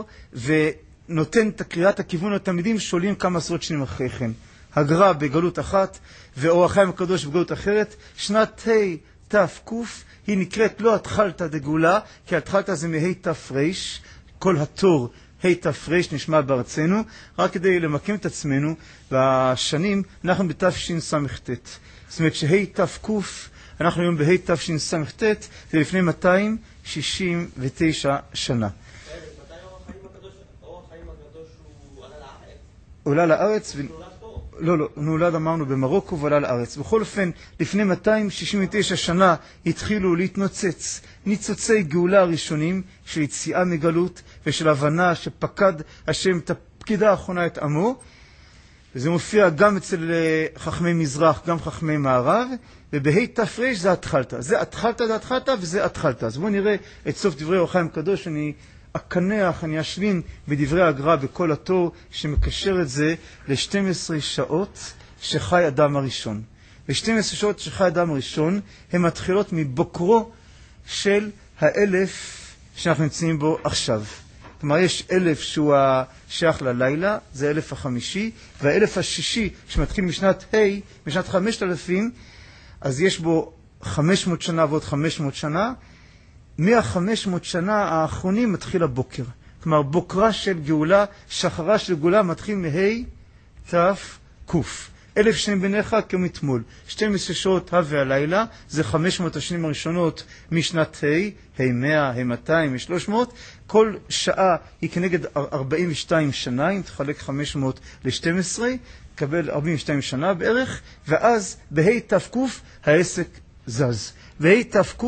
ונותן את קריאת הכיוון לתלמידים שעולים כמה עשרות שנים אחרי כן. הגר"א בגלות אחת ואור החיים הקדוש בגלות אחרת. שנת ת"ק היא נקראת לא התחלת דגאולה, כי התחלת זה ת"ר, כל התור ת"ר נשמע בארצנו, רק כדי למקם את עצמנו בשנים, אנחנו בתשס"ט. זאת אומרת ת"ק, אנחנו היום תשס"ט, זה לפני 269 שנה. מתי אור החיים הקדוש הוא עלה לארץ? עולה לארץ? הוא נולד פה? לא, הוא נולד אמרנו במרוקו ועלה לארץ. בכל אופן, לפני 269 שנה התחילו להתנוצץ ניצוצי גאולה הראשונים של יציאה מגלות ושל הבנה שפקד השם את הפקידה האחרונה את עמו, וזה מופיע גם אצל חכמי מזרח, גם חכמי מערב, ובת"ר זה התחלת. זה התחלת, וזה התחלת. אז בואו נראה את סוף דברי אור החיים הקדוש. אני אקנח, אני אשלים בדברי הגר"א בכל התור שמקשר את זה ל-12 שעות שחי אדם הראשון. ו-12 שעות שחי אדם הראשון הן מתחילות מבוקרו של האלף שאנחנו נמצאים בו עכשיו. כלומר, יש 1000 שהוא שייך ללילה, זה 1000 החמישי, והאלף השישי שמתחיל משנת משנת 5000, אז יש בו 500 שנה ועוד 500 שנה. מה-500 שנה האחרונים מתחיל הבוקר. כלומר, בוקרה של גאולה, שחרה של גאולה מתחיל ת"ק. 1000 שנים ביניך כמו אתמול. 12 שעות והלילה, זה 500 השנים הראשונות משנת ה-100, ה-200, ה-300. כל שעה היא כנגד 42 שנה, אם תחלק 500 ל-12, תקבל 42 שנה בערך, ואז ת"ק העסק זז. ת"ק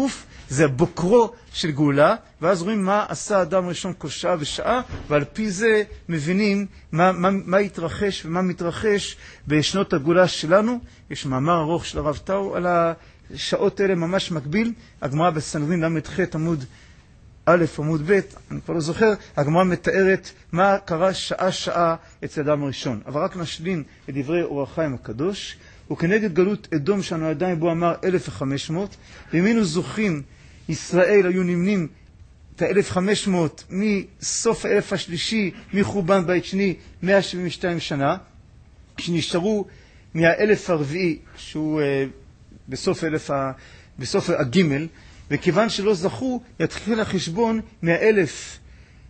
זה בוקרו של גאולה, ואז רואים מה עשה האדם הראשון כל שעה ושעה, ועל פי זה מבינים מה יתרחש ומה מתרחש בשנות הגאולה שלנו. יש מאמר ארוך של הרב טאו על השעות האלה ממש מקביל, הגמרא בסנהדרין ל"ח עמוד א' עמוד ב', אני כבר לא זוכר, הגמרא מתארת מה קרה שעה אצל האדם הראשון. אבל רק נשלים את דברי אור החיים הקדוש, וכנגד גלות אדום שאנו עדיין בו אמר 1500, ואם היינו זוכרים, ישראל היו נמנים את ה-1500 מסוף האלף השלישי, מחורבן בית שני, 172 שנה, שנשארו מהאלף הרביעי, שהוא בסוף הגימל, וכיוון שלא זכו, יתחיל החשבון מהאלף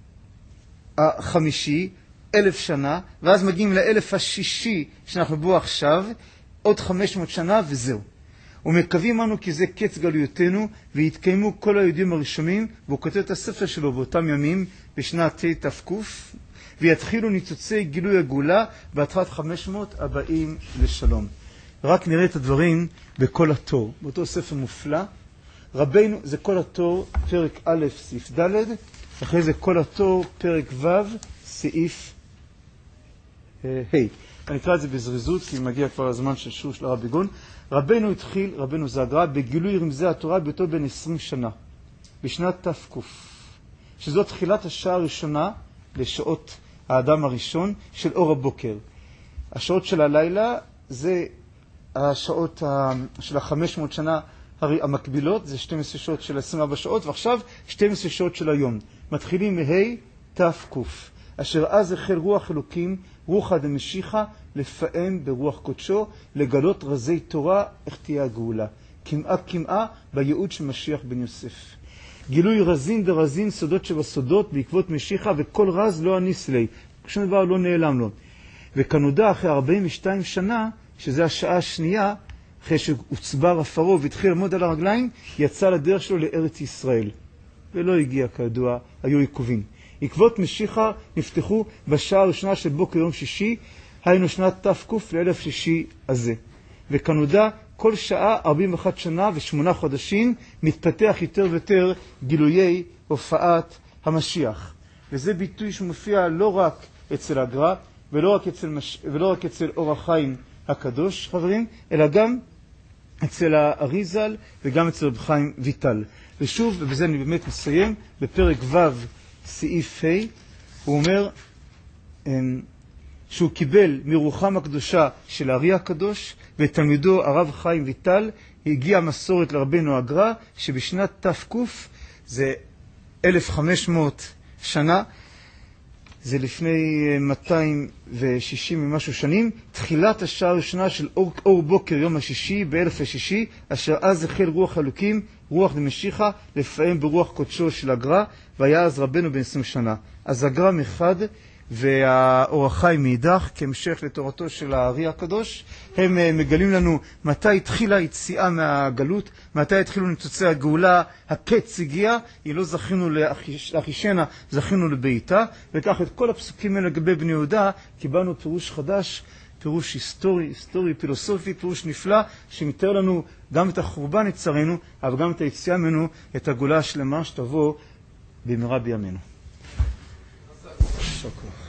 החמישי, 1000 שנה, ואז מגיעים לאלף השישי שאנחנו בו עכשיו, עוד 500 שנה וזהו. ומקווים אנו כי זה קץ גלויותינו, והתקיימו כל היהודים הראשונים, והוא כותב את הספר שלו באותם ימים, בשנת תק', ויתחילו ניצוצי גילוי הגאולה, בהתחלת 500 הבאים לשלום. רק נראה את הדברים בכל התור, באותו ספר מופלא. רבינו, זה כל התור, פרק א', סעיף ד', אחרי זה כל התור, פרק ו', סעיף ה'. אני אקרא את זה בזריזות, כי מגיע כבר הזמן של שיעור של הרב ביגון. רבינו התחיל, רבינו זה הגר"א, בגילוי רמזי התורה בהיותו בן 20 שנה, בשנת תק', שזו תחילת השעה הראשונה לשעות האדם הראשון של אור הבוקר. השעות של הלילה זה השעות של 500 שנה המקבילות, זה 12 שעות של 24 שעות, ועכשיו 12 שעות של היום. מתחילים תק', אשר אז החל רוח אלוקים, רוחא דמשיחא, לפעם ברוח קודשו, לגלות רזי תורה, איך תהיה הגאולה. כמעה בייעוד של משיח בן יוסף. גילוי רזין דרזין, סודות שבסודות, בעקבות משיחא, וכל רז לא הניס לי, שום דבר לא נעלם לו. וכנודע אחרי 42 שנה, שזה השעה השנייה, אחרי שהוצבר אפרו והתחיל לעמוד על הרגליים, יצא לדרך שלו לארץ ישראל. ולא הגיע כידוע, היו עיכובים. עקבות משיחא נפתחו בשעה הראשונה של בוקר יום שישי, היינו שנת תק' לאלף שישי הזה. וכנודע כל שעה 41 שנה ו8 חודשים מתפתח יותר ויותר גילויי הופעת המשיח. וזה ביטוי שמופיע לא רק אצל הגר"א ולא רק אצל אור החיים הקדוש, חברים, אלא גם אצל האריז"ל וגם אצל רב חיים ויטל. ושוב, ובזה אני באמת מסיים, בפרק ו' סעיף ה', הוא אומר שהוא קיבל מרוחם הקדושה של הארי הקדוש, ותלמידו הרב חיים ויטל, הגיעה מסורת לרבנו הגר"א, שבשנת תק', זה 1500 שנה, זה לפני 260 ומשהו שנים, תחילת השעה הראשונה של אור בוקר יום השישי, באלף השישי, אשר אז החל רוח אלוקים, רוח דמשיחא, לפעם ברוח קודשו של הגר"א, והיה אז רבנו בן 20 שנה. אז הגר"א מחד, והאור החיים מאידך, כהמשך לתורתו של הארי הקדוש, הם מגלים לנו מתי התחילה היציאה מהגלות, מתי התחילו ניצוצי הגאולה, הקץ הגיע, היא לא זכינו לאחישנה, זכינו לביתה, וכך את כל הפסוקים האלה לגבי בני יהודה, קיבלנו פירוש חדש, פירוש היסטורי, פילוסופי, פירוש נפלא, שמתאר לנו גם את החורבן יצרנו, אבל גם את היציאה ממנו, את הגאולה השלמה שתבוא במהרה בימינו. שוקו.